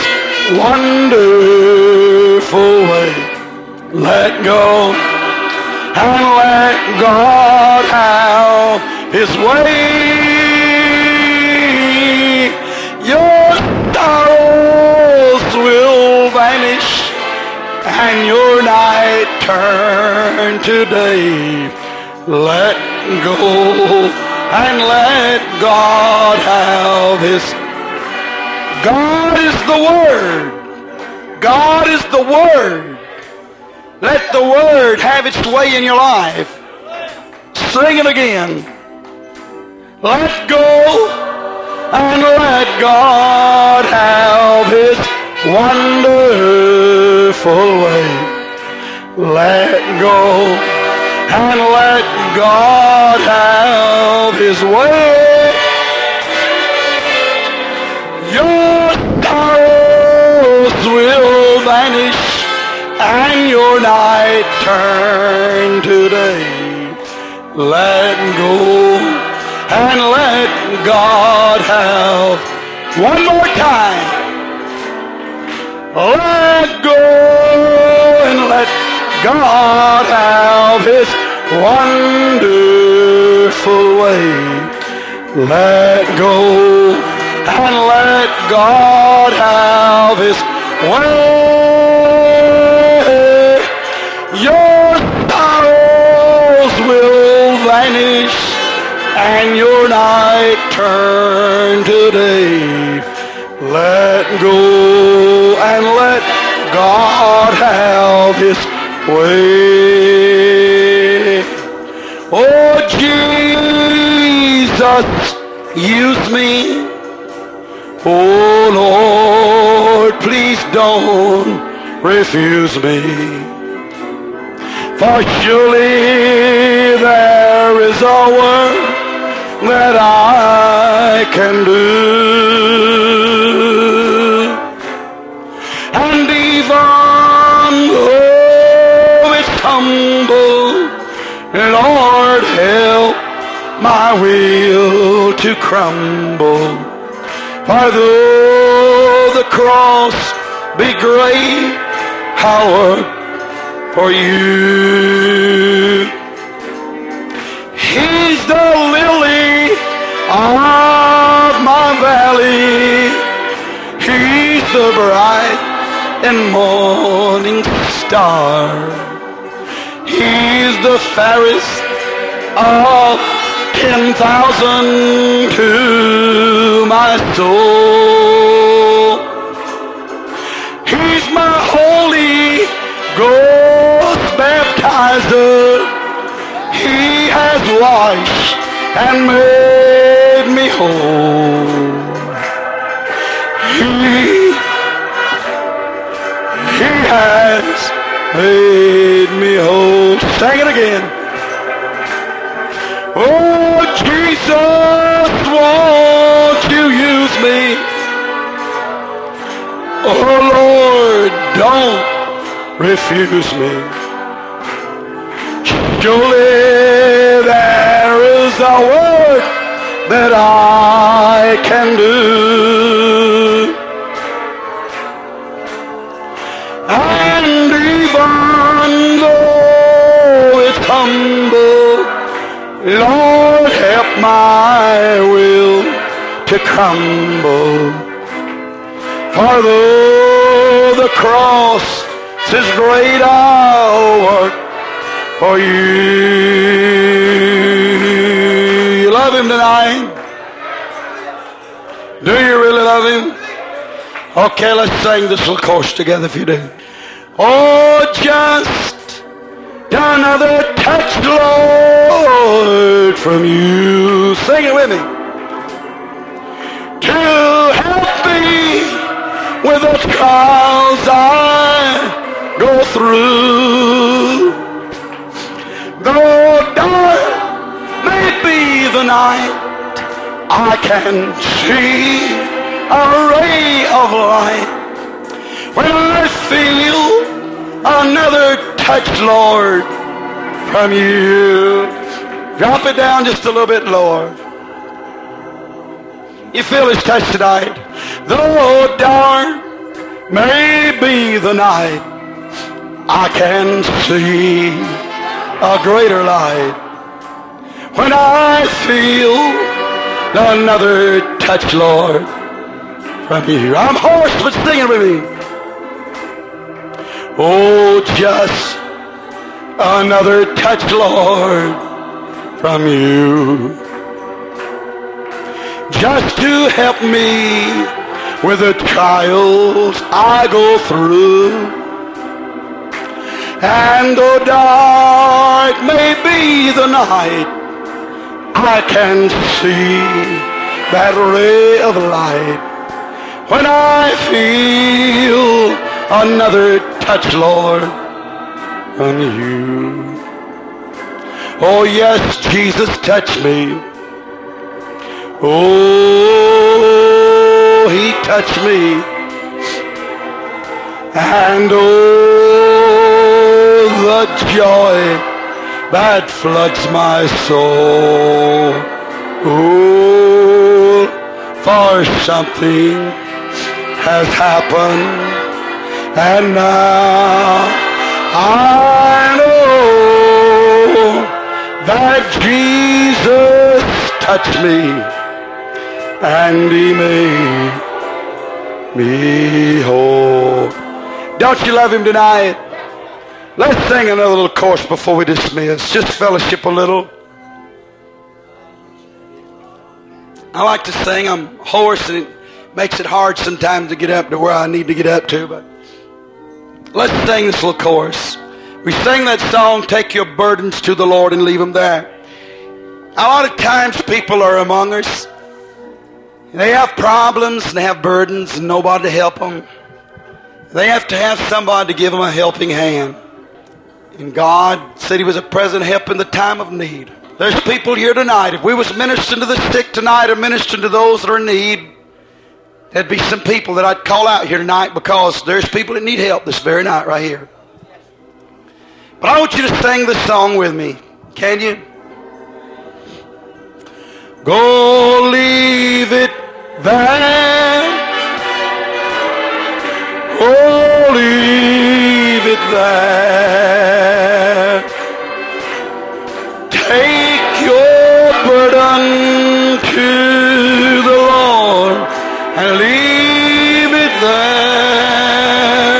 wonderful way. Let go and let God have His way. Your sorrows will vanish and your night turn to day. Let go and let God have His. God is the Word. God is the Word. Let the Word have its way in your life. Sing it again. Let go and let God have His wonderful way. Let go and let God have His way. Your sorrows will vanish and your night turn to day. Let go and let God have. One more time. Let go and let God have His wonderful way. Let go and let God have His way. Your sorrows will vanish and your night turn to day. Let go and let God have His way. Oh, Jesus, use me. Oh, Lord, please don't refuse me. For surely there is a work that I can do. And even though it's humble, Lord, help my will to crumble. For though the cross be great, I'll work for you. He's the lily of my valley. He's the bright and morning star. He's the fairest of ten thousand to my soul. He's my Holy Ghost baptizer. He has washed and made me whole. He, he has made me whole. Sing it again. Oh, Jesus, won't you use me? Oh, Lord, don't refuse me. Surely there is a work that I can do. And even though it's humble, Lord, help my will to crumble. For though the cross is great, I'll work for you. You love Him tonight? Do you really love Him? Okay, let's sing this little chorus together if you do. Oh, just another touch, Lord, from you. Sing it with me. To help me with the trials I go through. Though dark can see a ray of light. When I feel another touch, Lord, from you. Drop it down just a little bit lower. You feel his touch tonight. Though dark may be the night, I can see a greater light. When I feel another touch, Lord, from you. I'm hoarse, but sing it with me. Oh, just another touch, Lord, from you. Just to help me with the trials I go through. And though dark may be the night, I can see that ray of light. When I feel another touch, Lord, from you. Oh yes, Jesus, touch me. Oh, he touched me. And oh, the joy that floods my soul. Oh, for something has happened, and now I know that Jesus touched me and he made me whole. Don't you love him tonight? Let's sing another little chorus before we dismiss. Just fellowship a little. I like to sing. I'm hoarse and it makes it hard sometimes to get up to where I need to get up to. But let's sing this little chorus. We sing that song, Take Your Burdens to the Lord and Leave Them There. A lot of times people are among us. They have problems and they have burdens and nobody to help them. They have to have somebody to give them a helping hand. And God said he was a present help in the time of need. There's people here tonight. If we was ministering to the sick tonight or ministering to those that are in need, there'd be some people that I'd call out here tonight because there's people that need help this very night right here. But I want you to sing this song with me. Can you? Go leave it there. Oh, leave it there. Take your burden to the Lord and leave it there.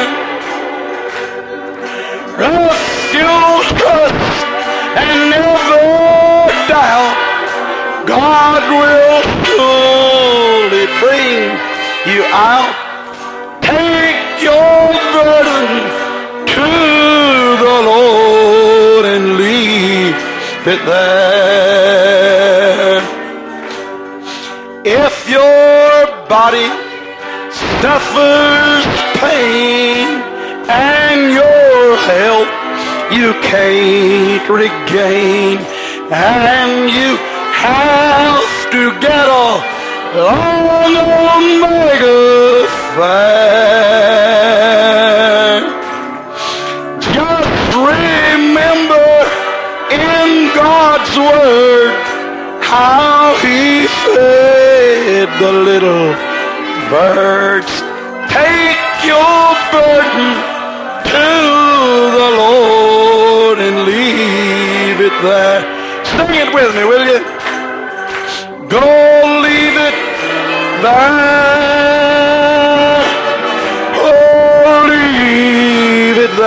Refuse trust and never doubt. God will surely bring you out. Take your burden to the Lord and leave it there. If your body suffers pain and your health you can't regain, and you have to get a long omega fare, just remember in God's word how he fed the little birds. Take your burden to the Lord and leave it there. Sing it with me, will you? Go leave it there. Oh, leave it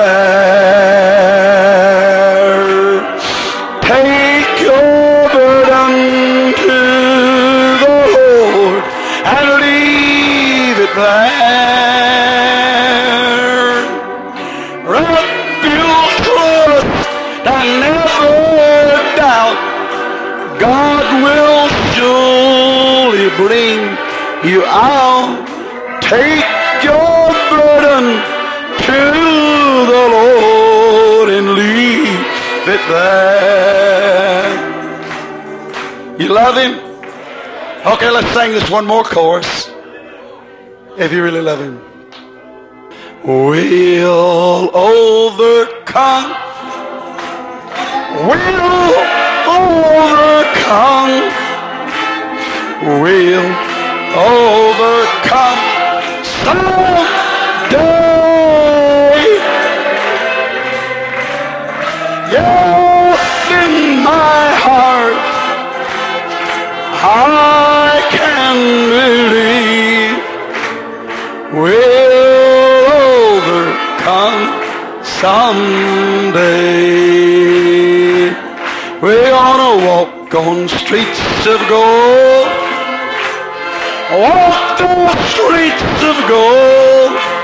there. Take your burden to the Lord and leave it there. Wrap your trust and never doubt. God will surely bring you out. Take your burden to the Lord and leave it there. You love him? Okay, let's sing this one more chorus. If you really love Him. We'll overcome. We'll overcome. We'll overcome someday. Yes, in my heart I can believe we'll overcome someday. We ought to walk on streets of gold. Walk the streets of gold.